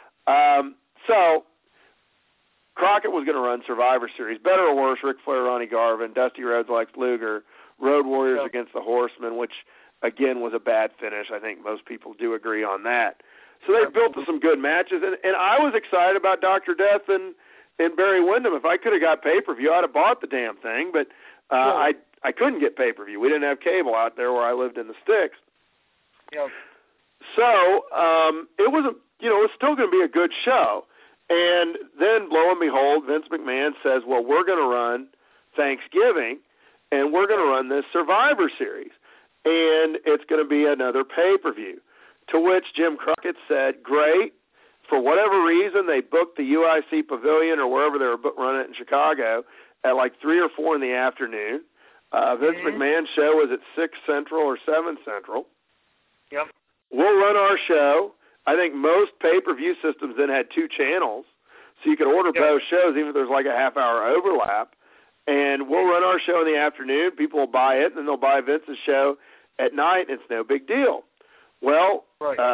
So Crockett was going to run Survivor Series. Better or worse, Ric Flair, Ronnie Garvin, Dusty Rhodes, Lex Luger, Road Warriors against the Horsemen, which, again, was a bad finish. I think most people do agree on that. So they built some good matches, and I was excited about Dr. Death and Barry Windham. If I could have got pay-per-view, I'd have bought the damn thing, but I couldn't get pay-per-view. We didn't have cable out there where I lived in the sticks. Yep. So it was it was still going to be a good show. And then, lo and behold, Vince McMahon says, well, we're going to run Thanksgiving, and we're going to run this Survivor Series, and it's going to be another pay-per-view. To which Jim Crockett said, great. For whatever reason, they booked the UIC Pavilion or wherever they were running it in Chicago at like 3 or 4 in the afternoon. Vince McMahon's show was at 6 Central or 7 Central. Yep. We'll run our show. I think most pay-per-view systems then had 2 channels, so you could order both shows even if there's like a half-hour overlap. And we'll run our show in the afternoon. People will buy it, and then they'll buy Vince's show at night, and it's no big deal. Well,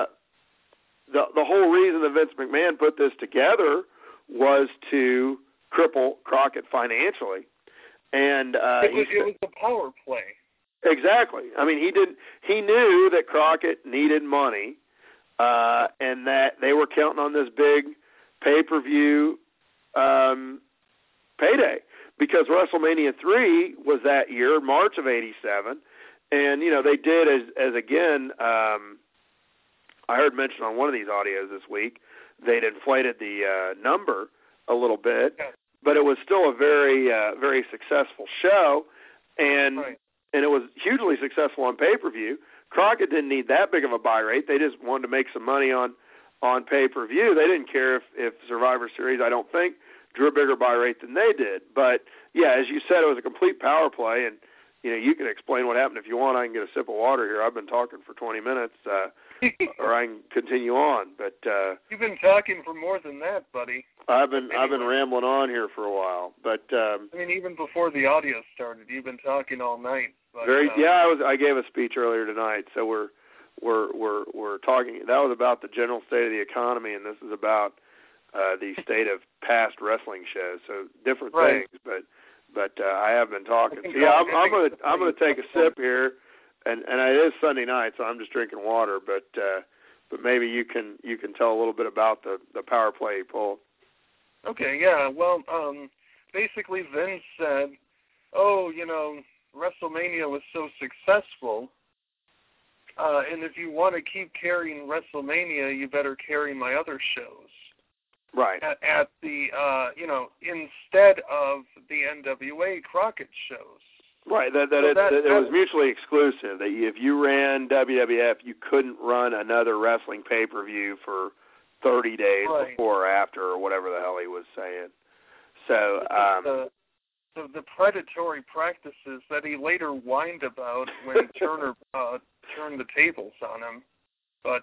the whole reason that Vince McMahon put this together was to cripple Crockett financially. And it was a power play. Exactly. I mean, he knew that Crockett needed money, and that they were counting on this big pay-per-view payday, because WrestleMania 3 was that year, March of '87, and they did as again. I heard mentioned on one of these audios this week, they'd inflated the number a little bit, but it was still a very very successful show, and it was hugely successful on pay-per-view. Crockett didn't need that big of a buy rate. They just wanted to make some money on pay-per-view. They didn't care if Survivor Series, I don't think, drew a bigger buy rate than they did. But, yeah, as you said, it was a complete power play, and, you can explain what happened if you want. I can get a sip of water here. I've been talking for 20 minutes, or I can continue on. But you've been talking for more than that, buddy. I've been rambling on here for a while, but I mean, even before the audio started, you've been talking all night. But, I gave a speech earlier tonight, so we're talking. That was about the general state of the economy, and this is about the state of past wrestling shows. So different things, but I have been talking. So, I'm gonna take a sip here, and it is Sunday night, so I'm just drinking water. But maybe you can tell a little bit about the power play you pulled. Okay, yeah. Well, basically Vince said, WrestleMania was so successful, and if you want to keep carrying WrestleMania, you better carry my other shows. Right. At the, instead of the NWA Crockett shows. Right, it was mutually exclusive. That if you ran WWF, you couldn't run another wrestling pay-per-view for 30 days before or after, or whatever the hell he was saying. So the predatory practices that he later whined about when Turner turned the tables on him. But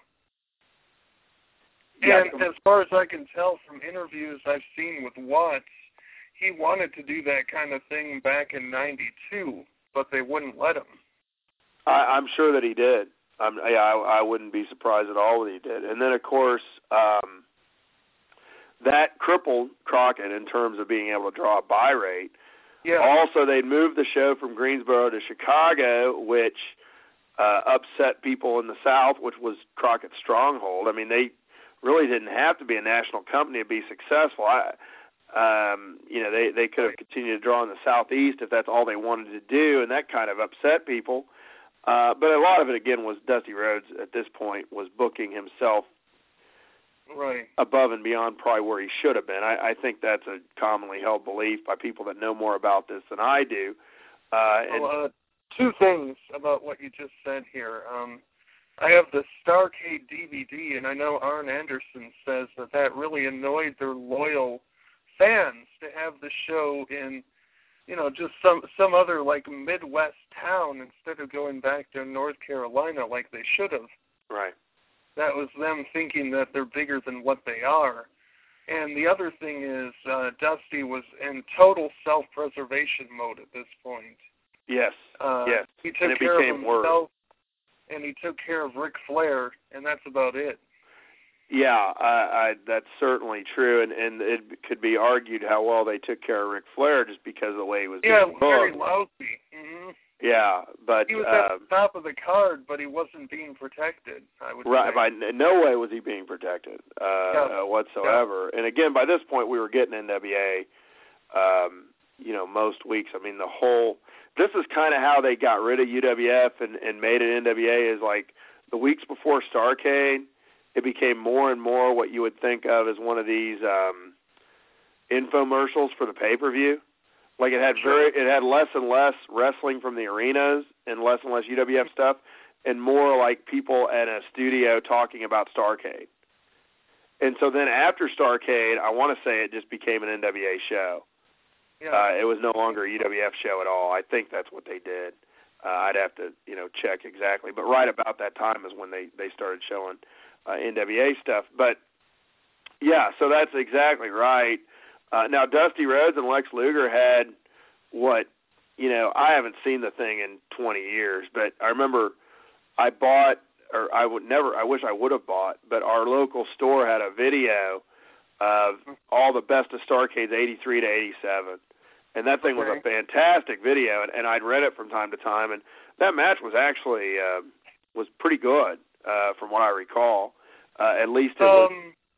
and as far as I can tell from interviews I've seen with Watts, he wanted to do that kind of thing back in '92, but they wouldn't let him. I'm sure that he did. I wouldn't be surprised at all that he did. And then, of course, that crippled Crockett in terms of being able to draw a buy rate. Yeah. Also, they moved the show from Greensboro to Chicago, which upset people in the South, which was Crockett's stronghold. I mean, they really didn't have to be a national company to be successful. They could have continued to draw in the Southeast if that's all they wanted to do, and that kind of upset people. But a lot of it, again, was Dusty Rhodes at this point was booking himself above and beyond probably where he should have been. I think that's a commonly held belief by people that know more about this than I do. Two things about what you just said here. I have the Starrcade DVD, and I know Arn Anderson says that really annoyed their loyal fans to have the show in, just some other like Midwest town instead of going back to North Carolina like they should have. Right. That was them thinking that they're bigger than what they are. And the other thing is Dusty was in total self-preservation mode at this point. Yes, yes. He took care of himself, and he took care of Ric Flair, and that's about it. Yeah, that's certainly true, and it could be argued how well they took care of Ric Flair just because of the way he was being booked. Very lousy. Mm-hmm. Yeah, but he was at the top of the card, but he wasn't being protected, I would say. By no way was he being protected whatsoever. Yeah. And again, by this point, we were getting NWA, most weeks. I mean, this is kind of how they got rid of UWF and made it NWA, is like the weeks before Starrcade, it became more and more what you would think of as one of these infomercials for the pay-per-view. Like it had less and less wrestling from the arenas and less UWF stuff, and more like people at a studio talking about Starrcade. And so then after Starrcade, I want to say it just became an NWA show. Yeah. It was no longer a UWF show at all. I think that's what they did. I'd have to check exactly, but right about that time is when they started showing NWA stuff. But yeah, so that's exactly right. Now, Dusty Rhodes and Lex Luger had I haven't seen the thing in 20 years, but I remember I wish I would have bought, but our local store had a video of all the best of Starrcade's 83 to 87. And that thing was a fantastic video, and I'd read it from time to time, and that match was actually was pretty good from what I recall. At least it was.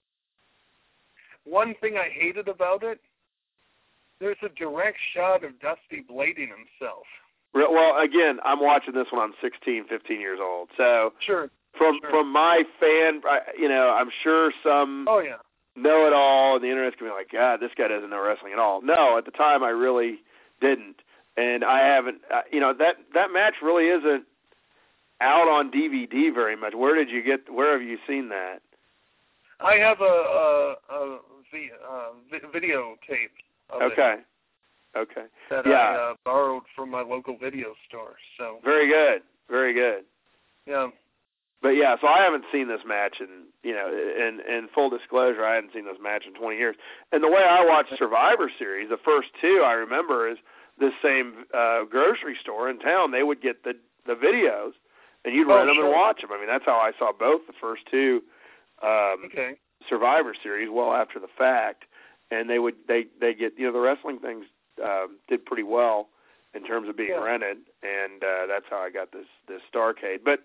One thing I hated about it, there's a direct shot of Dusty blading himself. Well, again, I'm watching this when I'm 16, 15 years old. So sure. From my fan, I'm sure some know-it-all on the internet's going to be like, God, this guy doesn't know wrestling at all. No, at the time I really didn't. And I haven't, that match really isn't out on DVD very much. Where have you seen that? I have a videotape of it. Okay. That I borrowed from my local video store. So very good. Yeah. But yeah, so I haven't seen this match, and in full disclosure, I hadn't seen this match in 20 years. And the way I watched Survivor Series, the first two I remember is this same grocery store in town. They would get the videos, and you'd rent them and watch them. I mean, that's how I saw both the first two Survivor Series well after the fact, and they get the wrestling things did pretty well in terms of being rented, and that's how I got this Starrcade. But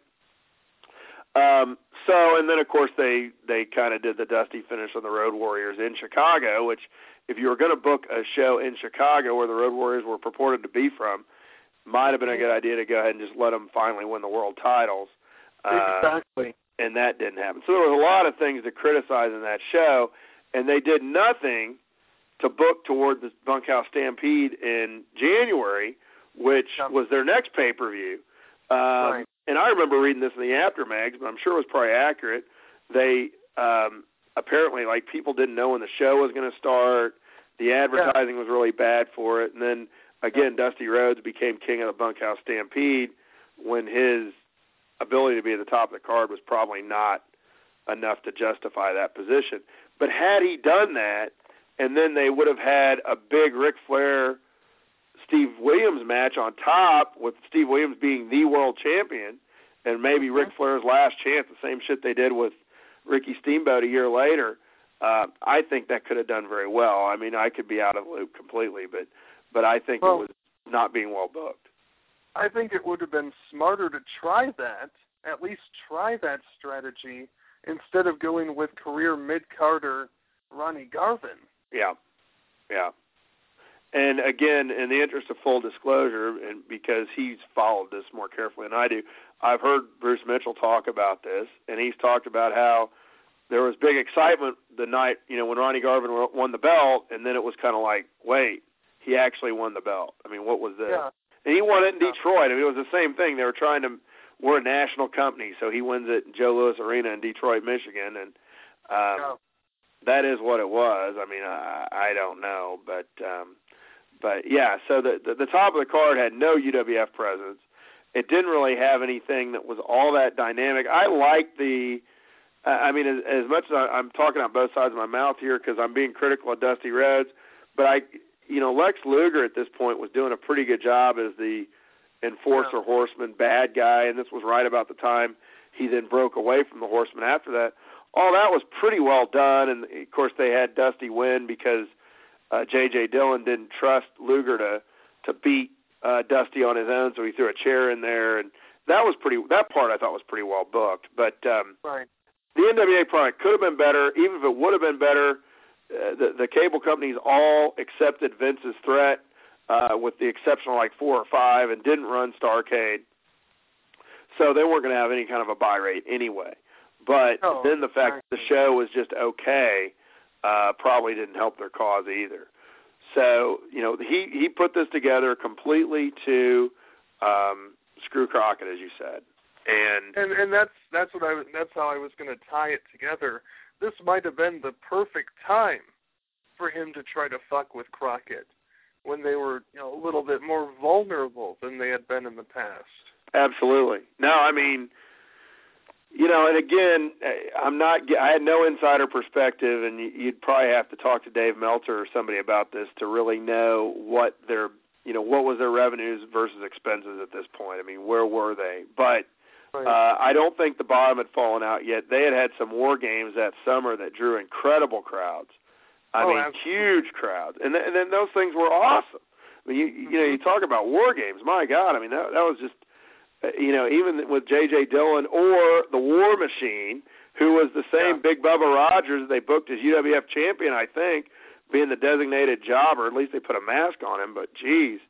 and then of course they kind of did the Dusty finish on the Road Warriors in Chicago, which if you were going to book a show in Chicago where the Road Warriors were purported to be from, might have been a good idea to go ahead and just let them finally win the world titles. Exactly. And that didn't happen. So there was a lot of things to criticize in that show, and they did nothing to book toward the Bunkhouse Stampede in January, which was their next pay-per-view. Right. And I remember reading this in the Aftermags, but I'm sure it was probably accurate. They apparently, people didn't know when the show was going to start. The advertising was really bad for it. And then, again, Dusty Rhodes became king of the Bunkhouse Stampede when his ability to be at the top of the card was probably not enough to justify that position. But had he done that, and then they would have had a big Ric Flair Steve Williams match on top, with Steve Williams being the world champion, and maybe Ric Flair's last chance, the same shit they did with Ricky Steamboat a year later. I think that could have done very well. I mean, I could be out of the loop completely, but I think it was not being well booked. I think it would have been smarter to try that, at least try that strategy, instead of going with career mid-carder Ronnie Garvin. Yeah. And again, in the interest of full disclosure, and because he's followed this more carefully than I do, I've heard Bruce Mitchell talk about this, and he's talked about how there was big excitement the night, when Ronnie Garvin won the belt, and then it was kind of like, wait, he actually won the belt. I mean, what was this? Yeah. And he won it in Detroit. I mean, it was the same thing. They were we're a national company, so he wins it in Joe Louis Arena in Detroit, Michigan, and that is what it was. I mean, I don't know, but yeah. So the top of the card had no UWF presence. It didn't really have anything that was all that dynamic. I liked as much as I'm talking out both sides of my mouth here because I'm being critical of Dusty Rhodes, but Lex Luger at this point was doing a pretty good job as the enforcer horseman bad guy, and this was right about the time he then broke away from the Horseman after that. All that was pretty well done, and of course they had Dusty win because J.J. Dillon didn't trust Luger to beat Dusty on his own, so he threw a chair in there, and that part I thought was pretty well booked. But right. The NWA product could have been better. Even if it would have been better, the cable companies all accepted Vince's threat, with the exception of like 4 or 5, and didn't run Starrcade. So they weren't going to have any kind of a buy rate anyway. But then the fact that the show was just okay probably didn't help their cause either. So, he put this together completely to screw Crockett, as you said. And that's how I was going to tie it together. This might have been the perfect time for him to try to fuck with Crockett when they were a little bit more vulnerable than they had been in the past. Absolutely. No, I mean, and again, I had no insider perspective, and you'd probably have to talk to Dave Meltzer or somebody about this to really know what was their revenues versus expenses at this point. I mean, where were they? But I don't think the bottom had fallen out yet. They had some war games that summer that drew incredible crowds. I mean, absolutely. Huge crowds, and then those things were awesome. I mean, you talk about war games. My God, I mean that was just even with J.J. Dillon or the War Machine, who was the same Big Bubba Rogers they booked as UWF champion, I think, being the designated jobber. At least they put a mask on him. But geez,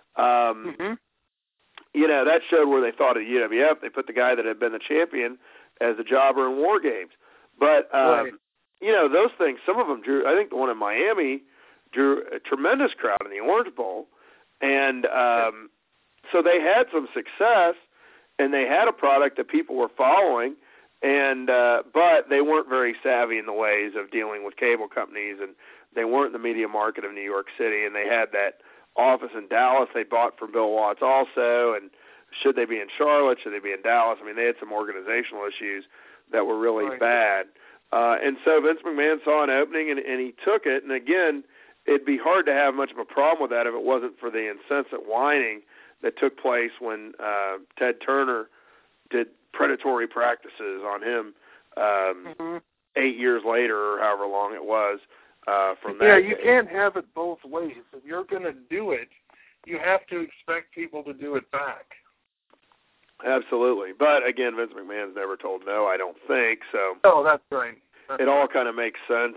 that showed where they thought of UWF. They put the guy that had been the champion as the jobber in war games. But those things, some of them drew. I think the one in Miami drew a tremendous crowd in the Orange Bowl, and so they had some success, and they had a product that people were following, and but they weren't very savvy in the ways of dealing with cable companies, and they weren't in the media market of New York City, and they had that office in Dallas they bought from Bill Watts also, and should they be in Charlotte, should they be in Dallas? I mean, they had some organizational issues that were really bad. And so Vince McMahon saw an opening, and he took it, and again, it'd be hard to have much of a problem with that if it wasn't for the incessant whining that took place when Ted Turner did predatory practices on him 8 years later, or however long it was from that. Yeah, you can't have it both ways. If you're going to do it, you have to expect people to do it back. Absolutely. But, again, Vince McMahon's never told no, I don't think. So that's right. It all kind of makes sense.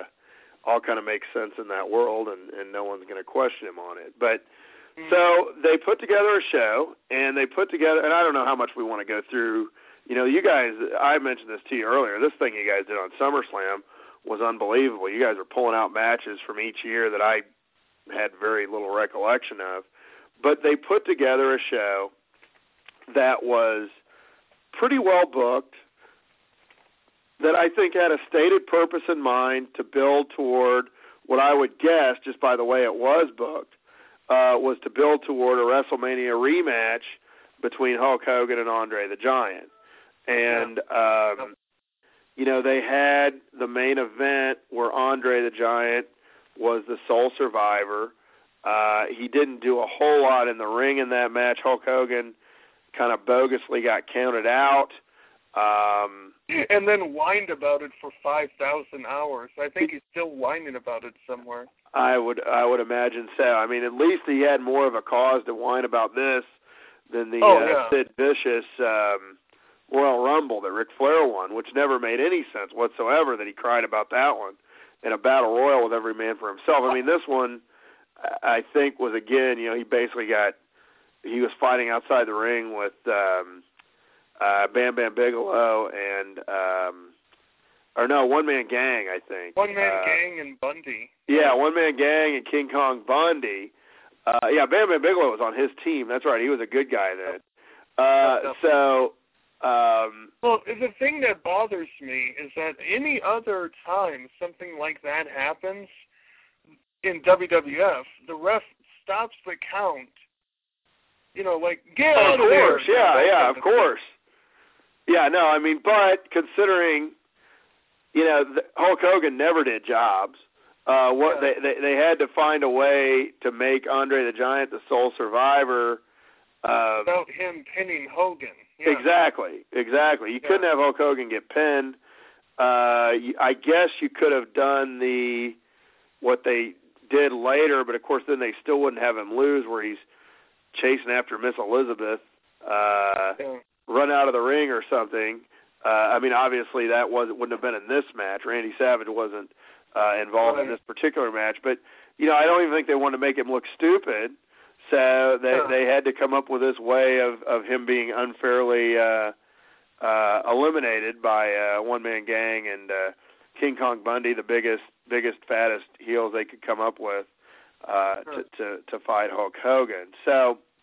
In that world, and no one's going to question him on it. But so they put together a show, and and I don't know how much we want to go through. You guys, I mentioned this to you earlier. This thing you guys did on SummerSlam was unbelievable. You guys are pulling out matches from each year that I had very little recollection of. But they put together a show that was pretty well booked, that I think had a stated purpose in mind to build toward what I would guess, just by the way it was booked, was to build toward a WrestleMania rematch between Hulk Hogan and Andre the Giant. And, they had the main event where Andre the Giant was the sole survivor. He didn't do a whole lot in the ring in that match. Hulk Hogan kind of bogusly got counted out. And then whined about it for 5,000 hours. I think he's still whining about it somewhere. I would imagine so. I mean, at least he had more of a cause to whine about this than the Sid Vicious Royal Rumble that Ric Flair won, which never made any sense whatsoever that he cried about that one in a battle royal with every man for himself. I mean, this one, I think, was, again, he was fighting outside the ring with Bam Bam Bigelow and or no, One Man Gang, I think. One Man Gang and Bundy. Yeah, One Man Gang and King Kong Bundy. Yeah, Bam Bam Bigelow was on his team. That's right. He was a good guy then. Well, the thing that bothers me is that any other time something like that happens in WWF, the ref stops the count. You know, like, get out of there. Of course, yeah, of course. Yeah, no, I mean, but considering, you know, Hulk Hogan never did jobs. They had to find a way to make Andre the Giant the sole survivor. Without him pinning Hogan. Yeah. Exactly. You couldn't have Hulk Hogan get pinned. I guess you could have done what they did later, but of course then they still wouldn't have him lose, where he's chasing after Miss Elizabeth, run out of the ring or something. I mean, obviously that wouldn't have been in this match. Randy Savage wasn't involved in this particular match, but you know, I don't even think they wanted to make him look stupid. So they had to come up with this way of him being unfairly eliminated by One Man Gang and King Kong Bundy, the biggest, fattest heels they could come up with to fight Hulk Hogan. So